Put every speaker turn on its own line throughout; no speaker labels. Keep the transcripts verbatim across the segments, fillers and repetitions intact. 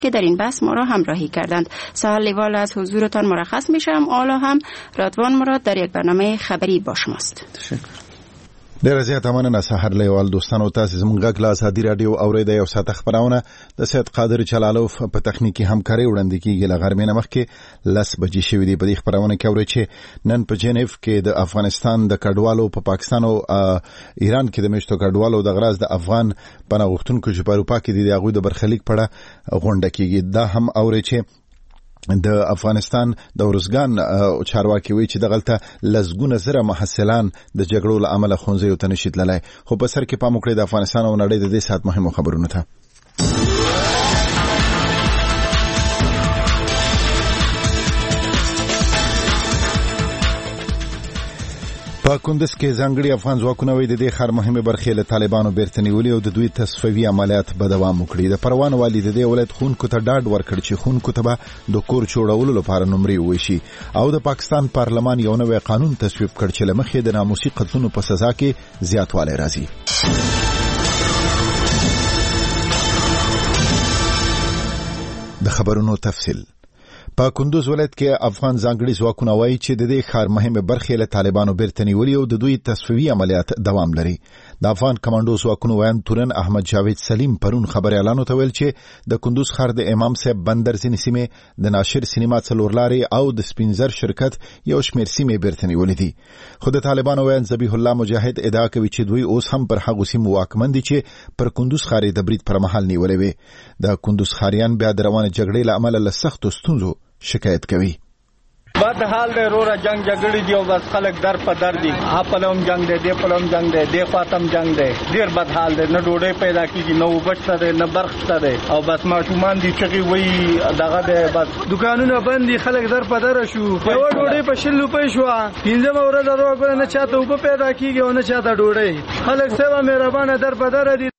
که در این بحث ما را همراهی کردند. سهال لیوال از حضورتان مرخص میشم. حالا هم رضوان مراد در یک برنامه خبری با شماست.
تشکر. ډیره زیاته مننه سحر لیوال. دوستانو تاسو زموږ غږ له ازادي رادیو اورېدئ او ساته خبرونه د سید قادر چلالوف په تخنیکی همکاري وړاندې کیږي. له غرمې نه مخکې لس بجې شوې دي. په دې خبرونه کې اورئ چې نن په جنیف کې د افغانستان د کډوالو په پاکستان او ایران کې د میشتو کډوالو د غراز د افغان پناه غوښتونکو چې په اروپا کې دي د هغوی د برخلیک په اړه غونډه کیږي. دا هم اورئ چې د افغانستان د ورزګان چارواکي وی چې دغلته لزګونه زره محصلان د جګړو له امله خونځیو ته نشي تللی. خو په سر کې پام وکړئ د افغانستان او نړۍ د دې سات مهمو خبرونو ته. په کندز کې ځانګړي افغان ځواکونه وی د دې ښار مهمه برخې له طالبانو بیرته نیولې او د دوی تصفیوي عملیات به دوام وکړي. د پروان والي د دې ولایت خونکو ته ډاډ ورکړ چې خونکو ته به د کور جوړولو لپاره نمرې وویشي. او د پاکستان پارلمان یو نوی قانون تصویب کړ چې له مخې د ناموسي قتلونو په سزا کې زیاتوالی راځي. د خبرونو تفصیل. په کندوز ولایت کې افغان ځانګړي ځواکونه وایي چې د دې ښار مهمه برخې له طالبانو بیرته نیولې او د دوی تصفیوي عملیات دوام لري. د افغان کمانډو ځواکونو وایي تورن احمد جاوید سلیم پرون خبر اعلان ویل چې د کندوز ښار د امام صاحب بندر ځینې سیمې د ناشر سینما څلورلارې او د سپینزر شرکت یو شمېر سیمې بیرته نیولې دي. خو د طالبانو وایي ذبیح الله مجاهد ادعا کوي چې دوی اوس هم پر هغو سیمو واکمن دي چې پر کندوز ښار د برید پر مهال نیولې وي. د کندوز ښاریان بیا د روانې جګړې له امله له سختو ستونزو شکایت کوي.
بد حال دی روره جنگ جګړې دی او بس خلک در په در دي. خپلوم جنگ دی دی پلوم جنگ دی دی خاطم جنگ دی. ډیر بد حال دی. نه ډوډۍ پیدا کیږي نه وبشته دی نه برق شته دی او بس ماشومان دي چې وی دغه دی بس دکانونه بند دي خلک در په در شو. یو ډوډۍ په شل روپۍ شو. پنځه ورځې دروغ نه چاته وب پیدا کیږي او نه چاته ډوډۍ. خلک سبا مهربانه در په در دي.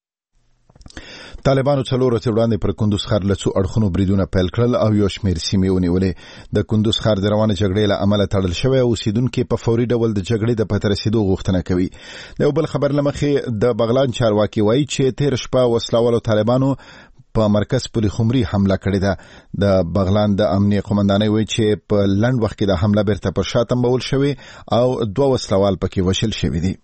طالبانو څلور ورځې وړاندې پر کندوز ښار له څو اړخونو بریدونه پیل کړل او یو شمېر سیمې ونیولې. د کندوز ښار د روانې جګړې له امله تړل شوی او اوسېدونکي په فوري ډول د جګړې د پای ته رسېدو غوښتنه کوي. د یو بل خبر له مخې د بغلان چارواکي وایي چې تېره شپه وسلوالو طالبانو په مرکز پل خمري حمله کړې ده. د بغلان د امنیه قومندانۍ وایي چې په لنډ وخت کې د حمله بیرته پر شا تمبول شوې او دوه وسلوال پکې وشل شوي دي.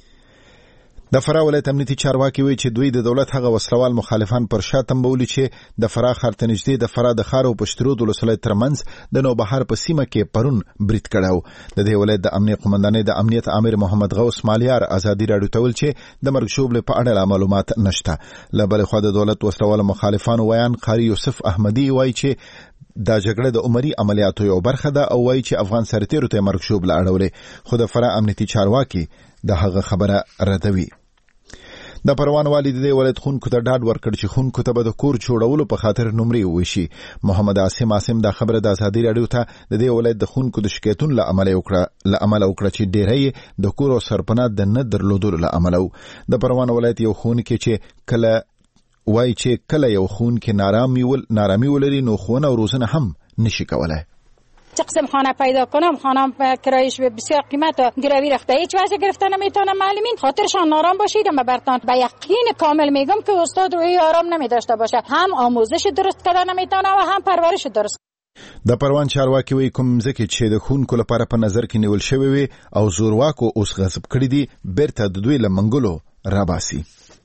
د فراه ولایت امنیتي چارواکي وایي چې دوی د دولت هغه وسلوال مخالفان پر شا تمبولي چې د فراه ښار ته نږدې د فراه د ښار او پشترود ولسوالۍ ترمنځ د نوبهار په سیمه کې پرون برید کړی. د دې ولایت د امنیه قومندانۍ د امنیت امیر محمد غوث مالیار ازادي راډیو ته ویل چې د مرګ ژوبلې په اړه معلومات نشته. له بلې خوا د دولت وسلوال مخالفانو ویان قاری یوسف احمدي وایي چې دا جګړه د عمري عملیاتو یو برخه ده او وایي چې افغان سرتیرو ته مرګ ژوبله اړولې. خو د فراه امنیتي چارواکي د هغه خبره ردوي. د پروان والي د دې ولایت خونکو ته ډاډ ورکړ چې خونکو ته به د کور جوړولو په خاطر نمرې وویشي. محمد عاصم عاصم دا خبره د ازادي راډیو ته د دې ولایت د خونکو د شکایتونو له امله وکړه له امله وکړه چې ډېری د کور او سرپناه د نه درلودلو له امله. د پروان ولایت یو خونکی چې کله وایي چې کله یو خونکی نارامي ول نارامي ولري نو خونه او روزنه هم نشي کولای.
چه قسم خانه پیدا کنم خانم کرایش بسیار قیمت و گروی رفته هیچ واسه گرفتن نمیتونم معلمین خاطرشان نارام باشید. اما برتان به یقین کامل میگم که استاد روی آرام نمیداشته باشه. هم آموزش درست کردن نمیتونه و هم پرورش درست.
د پروان چارواکي وایي کوم ځکه چې د خونکو لپاره په نظر کې نیول شوی وي او زورواکو اوس غصب کړی دي بیرته د دوی له منګلو راباسي.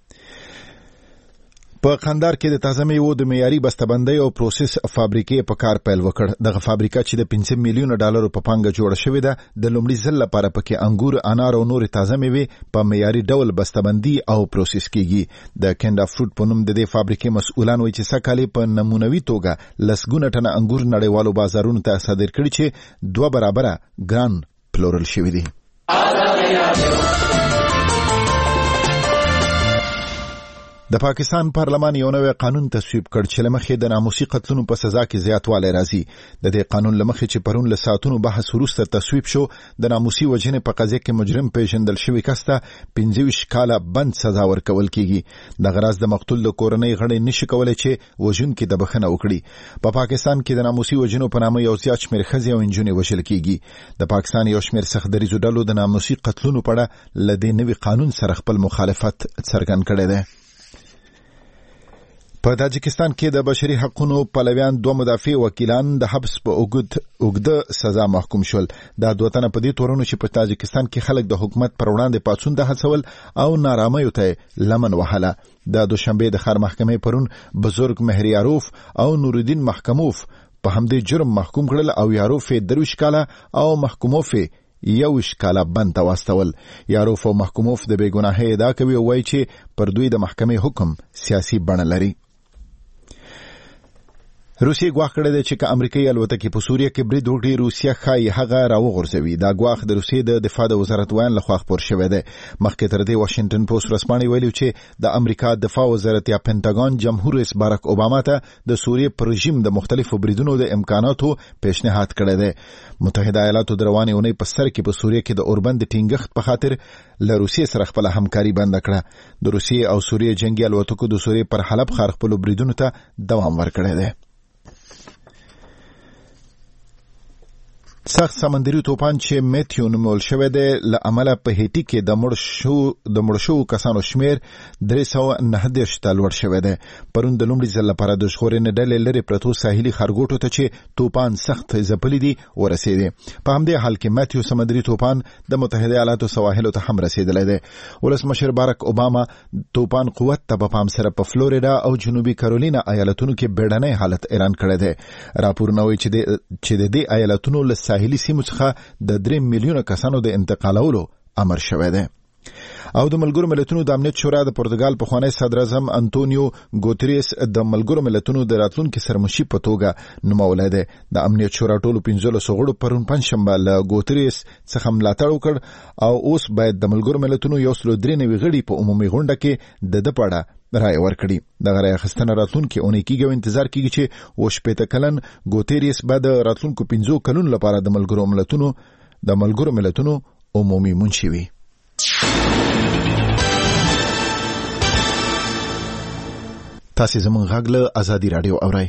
په قندار کې د تازه میوو د معیاري بسته‌بندۍ او پروسس فابریکې په کار پیل وکړ. دغه فابریکه چې د پنځه میلیونه ډالرو په پانګه جوړه شوې ده د لومړي ځل لپاره پکې انګور، انار او نورې تازه میوې په معیاري ډول بسته‌بندي او پروسس کیږي. د کینډا فروټ په نوم د دې فابریکې مسؤلان وایي چې سږکال په نمونوي توګه لسګونه ټنه انګور نړیوالو بازارونو ته صادر کړي چې دوه برابره ګران پلورل شوي دي. د پاکستان پارلمان یو نوی قانون تصویب کړ چې لمخې د ناموسي قتلونو په سزا کې زیاتوالی راځي. د دې قانون لمخې چې پرون له ساعتونو بحث وروسته تصویب شو د ناموسي وژنې په قضیه کې مجرم پیژندل شوی کس ته پنځه ویشت کاله بند سزا ورکول کیږي. د غراض د مقتول د کورنۍ غړي نشي کولای چې وژونکي د بخښنه وکړي. په پا پاکستان کې د ناموسي وژنو په نامه یو زیات شمېر ښځې او نجونې وژل کیږي. د پاکستان یو شمېر سخت دریځو ډلو د ناموسي قتلونو په اړه له دې نوي قانون سره خپل مخالفت څرګند کړی دی. په تاجکستان کې د بشري حقوقو پلویان دوه مدافع وکیلان د حبس په اوږد اوږده سزا محکوم شول. دا دوه تنه په دې تورونو چې په تاجکستان کې خلک د حکومت پر وړاندې پاڅون د هڅول او نارامیو ته لمن وهله. د دوشنبه د ښار محکمې پرون بزرګ مهریاروف او نورالدین محکموف په همدې جرم محکوم کړل او یاروف درویش کاله او محکوموف یوش کاله بند ته واستول. یاروف او محکوموف د بېګناهۍ ادعا کوي او وایي چې پر دوی د محکمې حکم سیاسي بڼه لري. روسیې ګواښ کړی دی چې که امریکایي الوتکې په سوریه کې برید وکړي روسیه ښایي هغه راوغورځوي. دا ګواښ د روسیې د دفاع د وزارت ویان لخوا خپور شوی دی. مخکې تر دې واشنګټن پوسټ ورځپاڼې ویلي چې د امریکا دفاع وزارت یا پینټاګون جمهور رئیس باراک اوباما ته د سوریې پر رژیم د مختلفو بریدونو د امکاناتو پیشنهاد کړی دی. متحده ایالاتو د روانې اونۍ په سر کې په سوریه کې د اوربند ټینګښت په خاطر له روسیې سره خپله همکاري بنده کړه. د روسیې او سوریې جنگي الوتکو د سوریې پر حلب ښار خپلو بریدونو ته دوام ورکړی دی. سخت سمندري توپان چې میتیو نومول شوی دی له امله په هیټي کې د مړ شو د مړ شوو کسانو شمیر درې سوه نهه دېرش ته لوړ شوی دی. پرون د لومړي ځل لپاره د ژغورنې ډلې لرې پرتو ساحلي ښارګوټو ته چې توپان سخت ځپلي دي ورسېدې. په همدې حال کې میتیو سمندري توپان د متحده ایالاتو سواحلو ته هم رسېدلی دی. ولسمشر باراک اوباما توپان قوت ته په پام سره په فلوریډا او جنوبي کارولینا ایالتونو کې بیړنی حالت اعلان کړی دی. راپورونه وایي چې د دې ایالتونو له ساحلي سیمو څخه د درې میلیونه کسانو د انتقالولو امر شوی دی. او د ملګرو ملتونو د امنیت شورا د پرتګال پخوانی صدر اعظم انټونیو ګوتریس د ملګرو ملتونو د راتلونکي سرمشي په توګه نومولی دی. د امنیت شورا ټولو پنځلسو غړو پرون پنجشنبه له ګوتریس څخه ملاتړ وکړ او اوس باید د ملګرو ملتونو یو سلو درې نوي غړي په عمومي غونډه کې د ده په اړه رایه ورکړي. دغه رایه اخیستنه راتلونکي اونۍ کېږي او انتظار کېږي چې اووه شپېته کلن ګوتریس به د راتلونکو پنځو کلونو لپاره د ملګرو ملتونو د ملګرو ملتونو عمومي منشي وي. تاسې زموږ غږ له ازادي راډیو اورئ.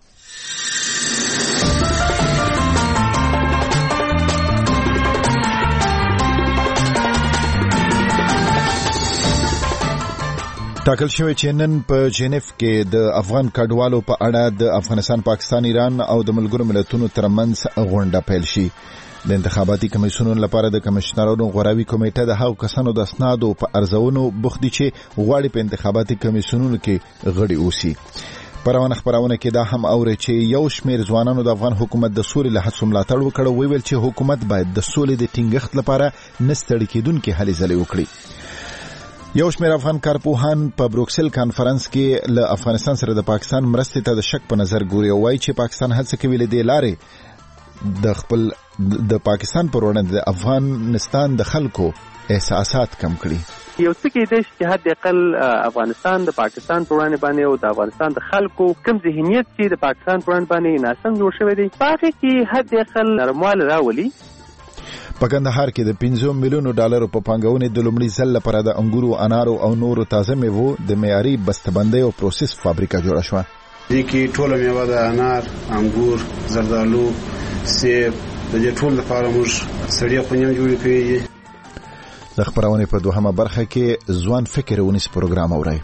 ټاکل شوی چې نن په جنیف کې د افغان کډوالو په اړه د افغانستان، پاکستان، ایران او د ملګرو ملتونو ترمنځ غونډه پیل شي. د انتخاباتي کمیسیونونو لپاره د کمشنرانو غوراوي کمیټه د هغو کسانو د اسنادو په ارزونو بوخت دي چې غواړي په انتخاباتي کمیسیونونو کې غړي اوسي. په روانه خپرونه کې دا هم اوري چې یو شمېر ځوانانو د افغان حکومت د سولې له هڅو ملاتړ وکړ او ویل چې حکومت باید د سولې د ټینګښت لپاره نه ستړي کېدونکې هلې ځلې وکړي. یو شمېر افغان کارپوهان په بروکسل کانفرنس کې له افغانستان سره د پاکستان مرستې ته د شک په نظر ګوري او وایي چې پاکستان هڅه کوي له دې لارې د خپل د پاکستان پر وړاندې د افغانستان د خلکو احساسات کم کړي.
یو څه کېدای شي چې حد اقل افغانستان د پاکستان پر وړاندې باندې او د افغانستان د خلکو کوم ذهنیت چې د پاکستان پر وړاندې باندې ناسم جوړ شوی دی په هغې کې حد اقل نرموالی راولي.
په کندهار کې د پنځه میلیونو ډالرو په پانګونې د لومړي ځل لپاره د انګورو، انارو او نورو تازه میوو د معیاري بسته‌بندۍ او پروسس فابریکه جوړه شوه.
دې کې ټوله میوه د انار، انګور، زردالو، سیب د دې ټول لپاره موږ سړې خونې جوړې کړې دي.
د خپرونې په دوهمه برخه کې ځوان فکر ونیس پروګرام اورئ.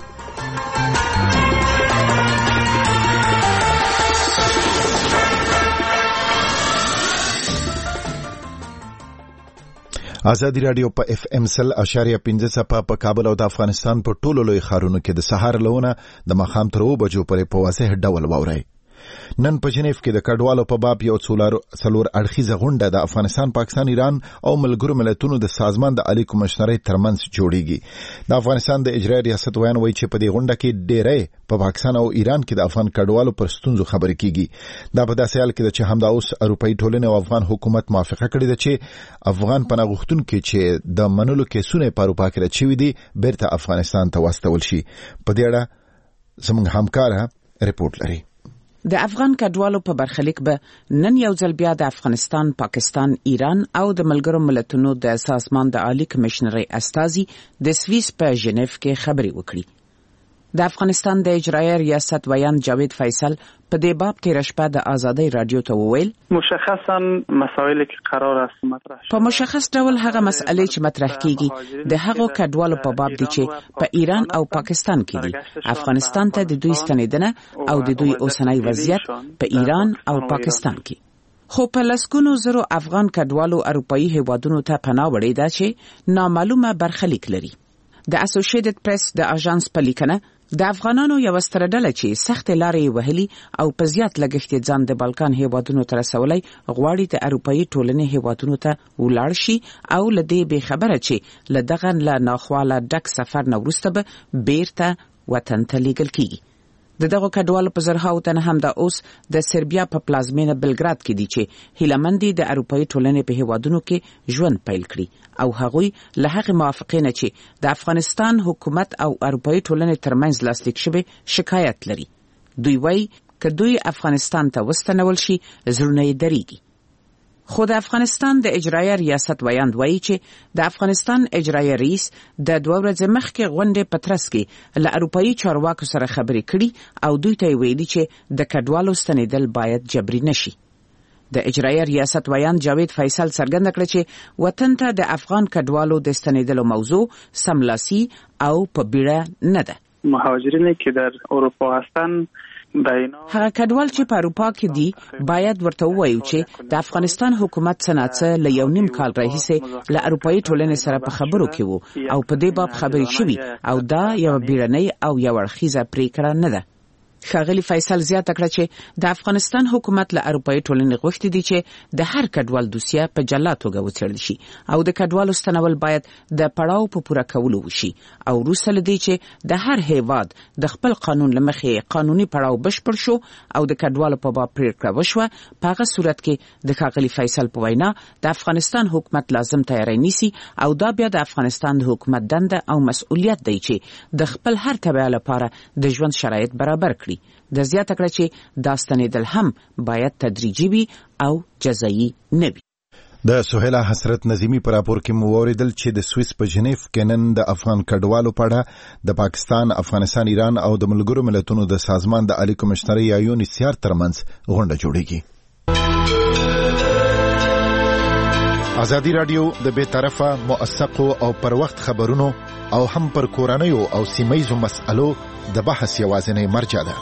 ازادي راډیو په اف ام سل اشاریه پنځه څپه په کابل او د افغانستان په ټولو لوی ښارونو کې د سهار لونه د ماښام تر اووه بجو پورې په واضح ډول واورئ. نن په جنیف کې د کډوالو په باب یو څلور اړخیزه غونډه د افغانستان، پاکستان، ایران او ملګرو ملتونو د سازمان د عالی کمشنرۍ ترمنځ جوړیږي. د افغانستان د اجرایي ریاست ویان وایي چې په دې غونډه کې ډېری په پاکستان او ایران کې د افغان کډوالو پر ستونزو خبرې کیږي. دا په داسې حال کې ده چې همدا اوس اروپایي ټولنې او افغان حکومت موافقه کړې ده چې افغان پناه غوښتونکي چې د منلو کیسونه په اروپا کې رد شوي دي بیرته افغانستان ته واستول شي. په دې اړه زموږ همکاره رپورټ لري.
د افغان کډوالو په برخلیک به نن یو ځل بیا د افغانستان، پاکستان، ایران او د ملګرو ملتونو د سازمان د عالی کمشنرۍ استازي د سویس په ژنیف کې خبرې وکړي. د افغانستان د اجرایه ریاست ویان جاوید فیصل په دې باب تیر شپه د آزادۍ رادیو ته وویل
مشخصا مسائلی که قرار است مطرح
په مشخص ډول هغه مسئلې چې مطرح کیږي د هغو کډوالو په باب دي چې په ایران او پاکستان کې دي. افغانستان ته د دوی ستنیدنه او د دوی اوسنۍ وضعیت په ایران او پاکستان کې. خو په لسګونو زرو افغان کډوالو اروپایي هیوادونو ته پناه وړې ده چې نامعلومه برخلیک لري. د اسوسییټډ پریس د اژانس په لیکنه د افغانانو یو ستر ډله چې سخت لارې وهلي او په زیات لګښت ځان د بالکان هیوادونو ته رسولای غواړي د اروپایي ټولنې هیوادونو ته ولاړ شي او لدې به خبره چې لدغه لا ناخواله ډک سفر نه وروسته به بیرته وطن ته لیږل کیږي. د دغه کډوالو په زرهاو تنه هم د اوس د سربیا په پلازمینه بلګراد کې دي چې هیلمندي د اروپایي ټولنې په هیوادونو کې ژوند پیل کړي او هغوی له هغه موافقې نه چې د افغانستان حکومت او اروپایي ټولنې ترمنځ لاسلیک شوی شکایت لري. دوی وایي که دوی افغانستان ته وستنول شي زړونه یې دریږي. خو د افغانستان د اجرایه ریاست ویاند وایي چې د افغانستان اجرایه رئیس د دوه ورځې مخکې غونډې په ترڅ کې له اروپایي چارواکو سره خبرې کړي او دوی ته ویلي چې د کډوالو ستنېدل باید جبري نشي. د اجرایه ریاست ویاند جاوید فیصل څرګنده کړه چې وطن ته د افغان کډوالو د ستنېدلو موضوع سملاسي او په بیړه نه ده.
مهاجرینی که در اروپا هستن
هغه کډوال چې په اروپا کې دي باید ورته ووایو چې د افغانستان حکومت څنګه له یو نیم کال راهیسې له اروپایي ټولنې سره په خبرو کې وو او په دې باب خبرې شوې او دا یو بیړنۍ او یو اړخیزه پریکړه نه ده. ښاغلي فیصل زیاته کړه چې د افغانستان حکومت له اروپایي ټولنې غوښتي دي چې د هر کډوال دوسیه په جلا توګه وڅېړل شي او د کډوالو ستنول باید د پړاو په پوره کولو وشي او وروسته له دې چې د هر هیواد د خپل قانون له مخې قانوني پړاو بشپړ شو او د کډوالو په باب پریکړه وشوه په هغه صورت کې د ښاغلي فیصل په وینا د افغانستان حکومت لازم تیاری نیسي او دا بیا د افغانستان د حکومت دنده او مسؤلیت دی چې د خپل هر تبع لپاره د ژوند شرایط برابر کړي. د زیاته کړه چې دا ستنېدل هم باید تدریجي وي او جزایي نه وي.
د سهیلا حسرت نظیمی پر راپور کې مو اوریدل چې د سویس په جنیف کې نن د افغان کډوالو په اړه د پاکستان، افغانستان، ایران او د ملګرو ملتونو د سازمان د عالی کمشنر یا یو ان ایچ سی آر ترمنځ غونډه جوړیږي. ازادي رادیو د بے طرفه، موثقو او پر وخت خبرونو او هم پر کورنیو او سیمایزو مسألو د بحث یوازینی مرجع ده.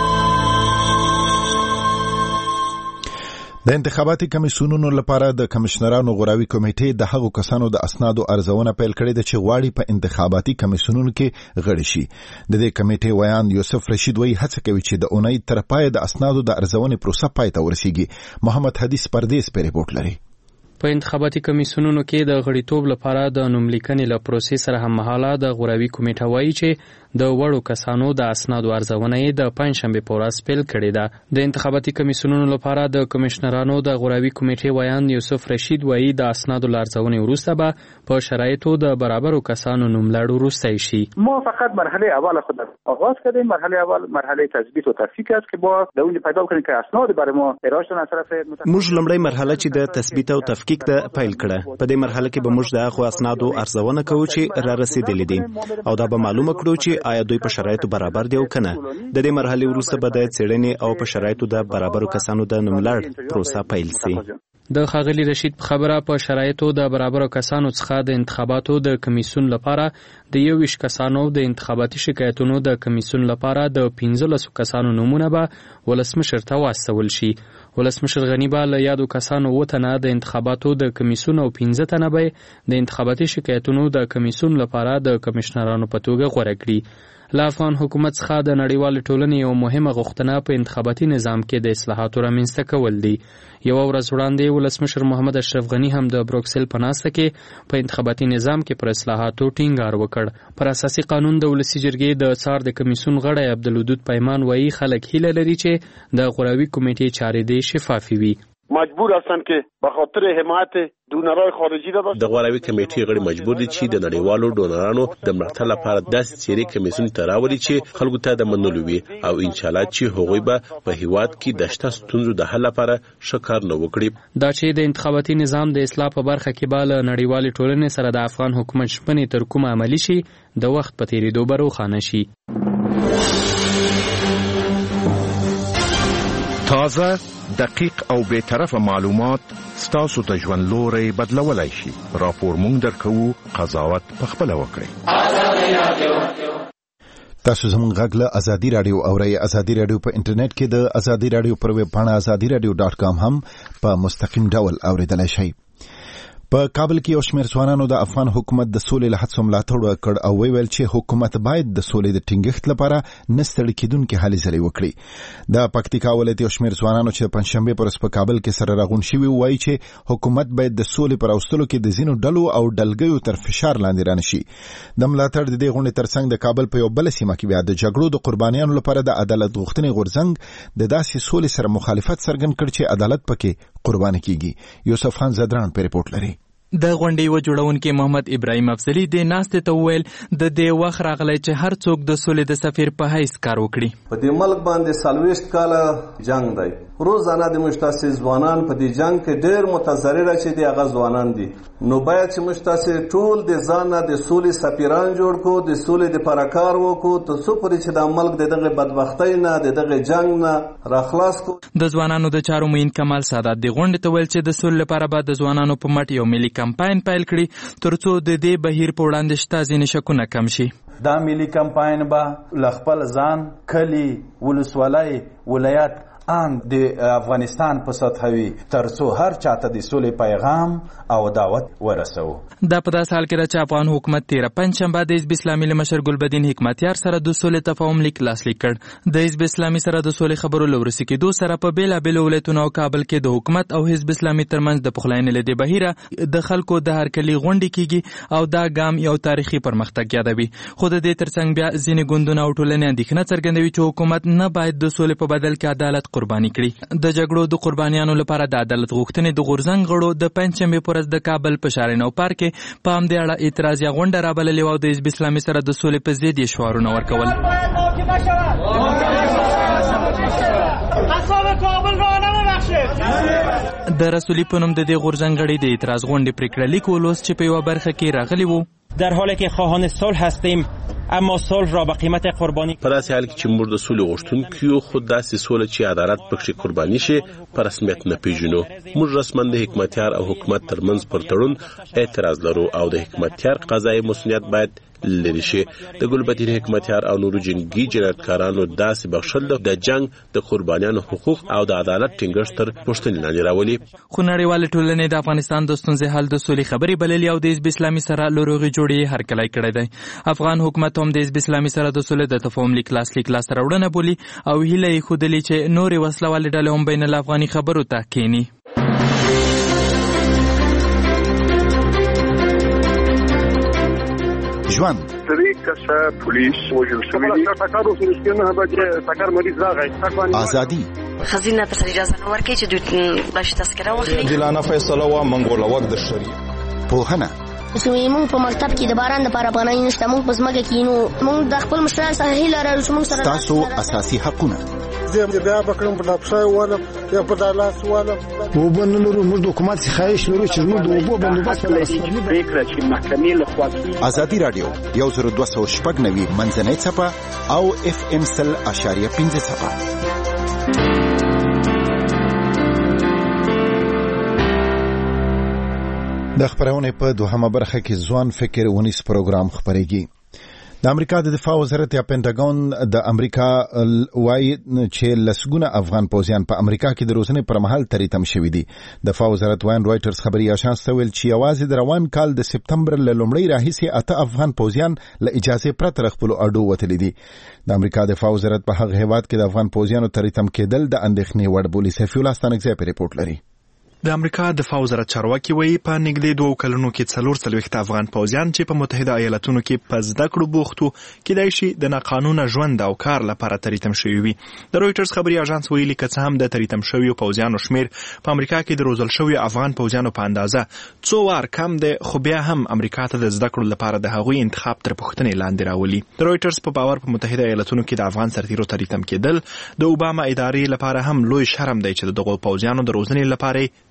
د انتخاباتي کمیسیونونو لپاره د کمشنرانو غوراوي کمیټې د هغو کسانو د اسنادو ارزونه پیل کړې ده چې غواړي په انتخاباتي کمیسیونونو کې غړي شي. د دې کمیټې ویان یوسف رشید وایي هڅه کوي چې د اونۍ تر پای د اسنادو د ارزونې پروسه پای ته ورسیږي. محمد حدیث پردیس په ریپورت لري.
په انتخاباتي کمیسیونونو کې د غړیتوب لپاره د نوملیکنې له پروسې سره هم مهاله د غوراوي کمیټه وایي چې د وړو کسانو د اسنادو ارزونه یې د پنځشنبه په ورځ پیل کړې ده. د انتخاباتي کمیسیونونو لپاره د کمشنرانو د غوراوي کمیټې ویان یوسف رشید وایي د اسنادو لارزونې وروسته به په شرایطو د برابرو کسانو نوملړ وروستی شي.
ما فقط مرحله اول خود آغاز کردیم. مرحله اول مرحله تثبیت و تصفیه است که با دلیل پیدا کنیم که اسناد برای ما ارائه شدن از طرف
موږ لومړی مرحله چې د تثبیت او تفکیک ته پیل کړه. په دې مرحله کې به موږ د هغو اسنادو ارزونه کوو چې را رسیدلي دي او دا به معلومه کړو چې آیا دوی په شرایطو برابر دي او کنه. د دې مرحلې وروسته به د څېړنې او په شرایطو د برابرو کسانو د نوملړ پروسه پیل شي.
د ښاغلي رشید په خبره په شرایطو د برابرو کسانو څخه د انتخاباتو د کمیسیون لپاره د یو ویشت کسانو د انتخاباتي شکایتونو د کمیسیون لپاره د پنځلسو کسانو نومونه به ولسمشر ته واستول شي. ولسمشر غنی به له یادو کسانو اووه تنه د انتخاباتو د کمیسیون او پنځه تنه به د انتخاباتي شکایتونو د کمیسیون لپاره د کمشنرانو په توګه غوره کړي. له افغان حکومت څخه د نړیوالې ټولنې یو مهمه غوښتنه په انتخاباتي نظام کې د اصلاحاتو رامنځته کول دي. یوه ورځ وړاندې ولسمشر محمد اشرف غنی هم د بروکسل په ناسته کې په انتخاباتي نظام کې پر اصلاحاتو ټینګار وکړ. پر اساسي قانون د ولسي جرګې د څار د کمیسیون غړی عبدالودود پیمان وایي خلک هیله لري چې د غوراوي کمیټې چارې دې شفافې وي.
مجبور هستن که به خاطر حمایت دونرای خارجي د
د غوراوي کمیټې غړي مجبور دي چې د نړیوالو ډونرانو د ملاتړ لپاره داسې څیرې کمیسیون ته راوړي چې خلکو ته د منلو وي او ان شاء الله چې هغوی به په هیواد کې د شته ستونزو د حل لپاره ښه کار نه وکړي.
دا چې د انتخاباتي نظام د اصلاح په برخه کې به له نړیوالې ټولنې سره د افغان حکومت شپنې تر کومه عملي شي د وخت په تیریدو به روښانه شي.
تازه، دقیق او بے طرفه معلومات ستاسو ته ژوند لوري بدلولای شي. راپور مونږ درکو، قضاوت پخپله وکړئ.
تاسو زموږ غږ له ازادي رادیو اورئ. ازادي رادیو په انټرنیټ کې د ازادي رادیو پر ویب پاڼه ازادي رادیو ډاټ کام هم په مستقیم ډول اوریدلای شئ. په کابل کې یو شمېر ځوانانو د افغان حکومت د سولې له هڅو ملاتړ وکړ او ویل چې حکومت باید د سولې د ټینګښت لپاره نه ستړي کېدونکې هلې ځلې وکړي. د پکتیکا ولایت یو شمېر ځوانانو چې د پنجشنبې په ورځ په کابل کې سره راغونډ شوي وایي چې حکومت باید د سولې په راوستلو کې د ځینو ډلو او ډلګیو تر فشار لاندې رانشي. د ملاتړ د دې غونډې ترڅنګ د کابل په یو بل سیمه کې بیا د جګړو د قربانیانو لپاره د عدالت غوښتنې غورځنګ د داسې سولې سره مخالفت څرګند کړ چې عدالت پکې قرباني کیږي. یوسف خان زدران په رپورټ لري.
د غونډې و جوړونکي محمد ابراهیم افضلی د ناستې ته وویل د دې وخت راغلی چې هر څوک د سولې د سفیر په حیث کار وکړي.
په دې ملک باندې څلوېښت کاله جنگ دی. روزانه د موږ تاسې ځوانان په دې جنگ کې ډېر متضرره چې دي هغه ځوانان دي. نو باید چې موږ تاسې ټول د ځان نه د سولې سفیران جوړ کړو، د سولې دپاره کار وکړو تر څو پورې چې دا ملک د دغه بدبختۍ نه د دغه جنگ نه راخلاص کړو.
د ځوانانو د چارو معین کمال سادات د غونډې ته ویل چې د سولې لپاره به د ځوانانو په مټ یو ملي کمپاین پیل کړي ترڅو د دې بهیر په وړاندې شته ځینې شکونه کم شي.
دا ملي کمپاین به له خپل ځان، کلي، ولسوالۍ، ولایت ان د افغانستان په سطح وي ترڅو هر چاته د سولې پیغام او دعوت ورسو.
دا په داسې حال کې ده چې افغان حکومت تیره پنجشنبه د حزب اسلامي له مشر ګلبدین حکمتیار سره د سولې تفاهم لیک لاسلیک کړ. د حزب اسلامي سره د سولې خبرو له وروسته کېدو سره په بېلابېلو ولایتونو او کابل کې د حکومت او حزب اسلامي ترمنځ د پخلاینې له دې بهیره د خلکو د هرکلي غونډې کېږي او دا ګام یو تاریخي پرمختګ یادوي. خو د دې ترڅنګ بیا ځینې ګوندونه او ټولنې اندېښنه څرګندوي چې حکومت نه باید د سولې په بدل کې عدالت قرباني کړي. د جګړو د قربانیانو لپاره د عدالت غوښتنې د غورځنګ غړو د پنجشنبې په ورځ د کابل په شارنو پارک کې په همدې اړه اعتراضیه غونډه رابللې وه او د حزب اسلامي سره د سولې په ضد یې شعارونه ورکول. د رسولي په نوم د دې غورځنګ غړي د اعتراض غونډې پرېکړه لیک ولوست چې په یوه برخه کې راغلي وو:
در حالی که خواهان صلح هستیم اما صلح را به قیمت قربانی.
په داسې حال کې چې موږ د سولې غوښتونکي یو، خو داسې سوله چې عدالت پکې قرباني شي په رسمیت نه پیژنو. موږ رسما د حکمتیار او حکومت ترمنځ پر تړون اعتراض لرو او د حکمتیار قضایي مسؤلیت باید لري شي. د ګلبدین حکمتیار او نورو جنگي جنایتکارانو داسې بخښل د جنگ د قربانیانو حقوق او د عدالت ټینګښت تر پوښتنې لاندې راولي.
خو نړیوالې ټولنې د افغانستان د ستونزې حل د سولې خبرې بللې او د حزب اسلامي سره له روغې جوړې هرکلی کړی دی. افغان حکومت هم د حزب اسلامي سره د سولې د تفاهم لیک لاسلیک لاسته راوړنه بولي او هیله یې ښودلې چې نورې وسله والې ډلې هم بین الافغاني خبرو ته کښېني.
ژوند
درې کسه پولیس وژل شوي دي. ټکر وسو نه به ټکر مریض راغی.
ازادي
خزینه پر اجازه نه ورکړي چې دوی باندې تذکره واخلي.
عادلانه فیصله وا منګول وخت د شریعت
پوهنه.
زموږ په مکتب کې د باران لپاره پناه نشته. موږ په ځمکه کې نو موږ د خپل مشرانو څخه هیله لرو چې موږ سره
تاسو اساسي حقونه
زه بیا بکرم په لپسای والا یا په دالاس والا وبنلو موږ د حکومت څخه خواهش لرو چې موږ د وبو بندوبست
پریکړه چې محکمې له خوا
ازادي رادیو یو زر دوه سوه شپږ نوي منځنۍ څپه او اف ام سل اشاریه پنځه څپه. د خبرونه په دوهمه برخه کې ځوان فکر ونیس پروګرام خبرېږي. د امریکا د دفاع وزارت یا پینټاګون د امریکا وایي چې لسګونه افغان پوځیان په امریکا کې د روزنې پر مهال تریتم شوي دي. دفاع وزارت وایي رويټرز خبري آژانس ته ویل چې یوازې د روان کال د سپتمبر له لومړۍ راهیسې اته افغان پوځیان له اجازه پرته خپل اډو وتلي دي. د امریکا دفاع وزارت په هغه هیواد کې د افغان پوځیانو تریتم کېدل د اندېښنې وړ بولي. سیفي الله ستانکزی په رپورټ لري.
د امریکا دفاع وزارت چارواکي وایي په نږدې دوه کلونو کې څلور څلوېښت افغان پوځیان چې په متحده ایالاتونو کې په زده کړو بوختو کېدای شي د ناقانونه ژوند او کار لپاره تریتم شوي وي. د رويټرز خبري آژانس ویلي که څه هم د تریتم شویو پوځیانو شمیر په امریکا کې د روزل شویو افغان پوځیانو په اندازه څو وار کم دی، خو بیا هم امریکا ته د زده کړو لپاره د هغوی انتخاب تر پوښتنې لاندې راولي. د رويټرز په باور په متحده ایالاتونو کې د افغان سرتیرو تریتم کېدل د اوباما ادارې لپاره هم لوی شرم دی چې دغه پوځیانو د روزنې لپاره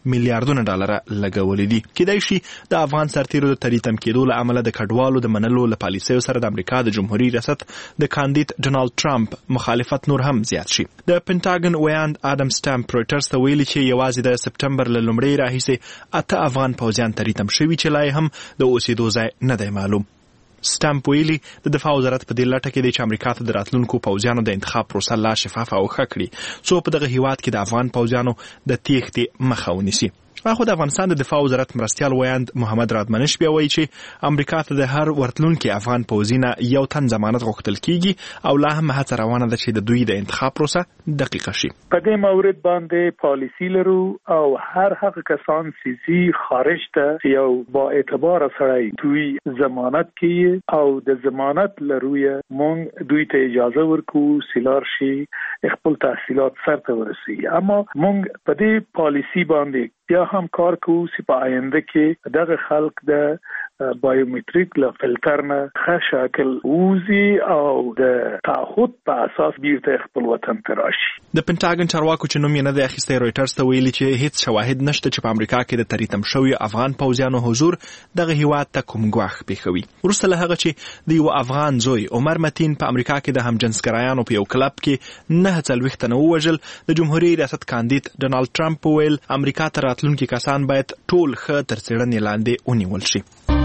میلیارډونه ډالر لګولې دي. کېدای شي د افغان سرتیرو د تریتم کېدو له امله د کډوالو د منلو له پالیسیو سره د امریکا د جمهوریت ریاست د کاندید ډونالد ټرمپ مخالفت نور هم زیات شي. د پینټاګن ویاند آدم سټامپ رويټرز ته ویلي چې یوازې د سپټمبر له لومړۍ راهیسې اته افغان پوځیان تریتم شوي چې لا هم د اوسېدو ځای نه دی معلوم. سټامپ ویلي د دفاع وزارت په دې لټه کې دی چې امریکا ته د راتلونکو پوځیانو د انتخاب پروسه لا شفافه او ښه کړي څو په دغه هیواد کې د افغان پوځیانو د تېښتې مخه ونیسي. خو د افغانستان د دفاع وزارت مرستیال ویاند محمد رادمنش بیا وایي چې امریکا ته د هر ورتلونکي افغان پوځي نه یو تن ضمانت غوښتل کیږي او لا هم هڅه روانه ده چې د دوی د انتخاب پروسه دقیقه شي.
په دې مورد باندې پالیسی لرو او هر هغه کسان چې خارج ته یو با اعتبار سره دوی ضمانت کوي او د ضمانت لروي مونږ دوی ته اجازه ورکو سیلار شي خپل تحصیلات سرته ورسي. اما مونږ په دې پالیسی باندې بیا هم کار کوو چې په آینده کې دغه خلک د بایومټریک له فلټر نه ښه شکل ووځي او د تعهد په اساس بیرته خپل وطن ته راشي.
د پینټاګن چارواکو چې نوم یې نه دی اخیستی رويټرز ته ویلي چې هیڅ شواهد نشته چې په امریکا کې د تریتم شوي افغان پوځیانو حضور دغه هیواد ته کوم ګواښ پېښوي. وروسته له هغه چې د یو افغان زوی عمر متین په امریکا کې د همجنسګرایانو په یو کلب کې نه څلوېښت تنه ووژل، د جمهوریت ریاست کاندید ډونالد ټرمپ وویل امریکا ته راتلونکي کسان باید ټول ښه تر څېړنې لاندې ونیول شي.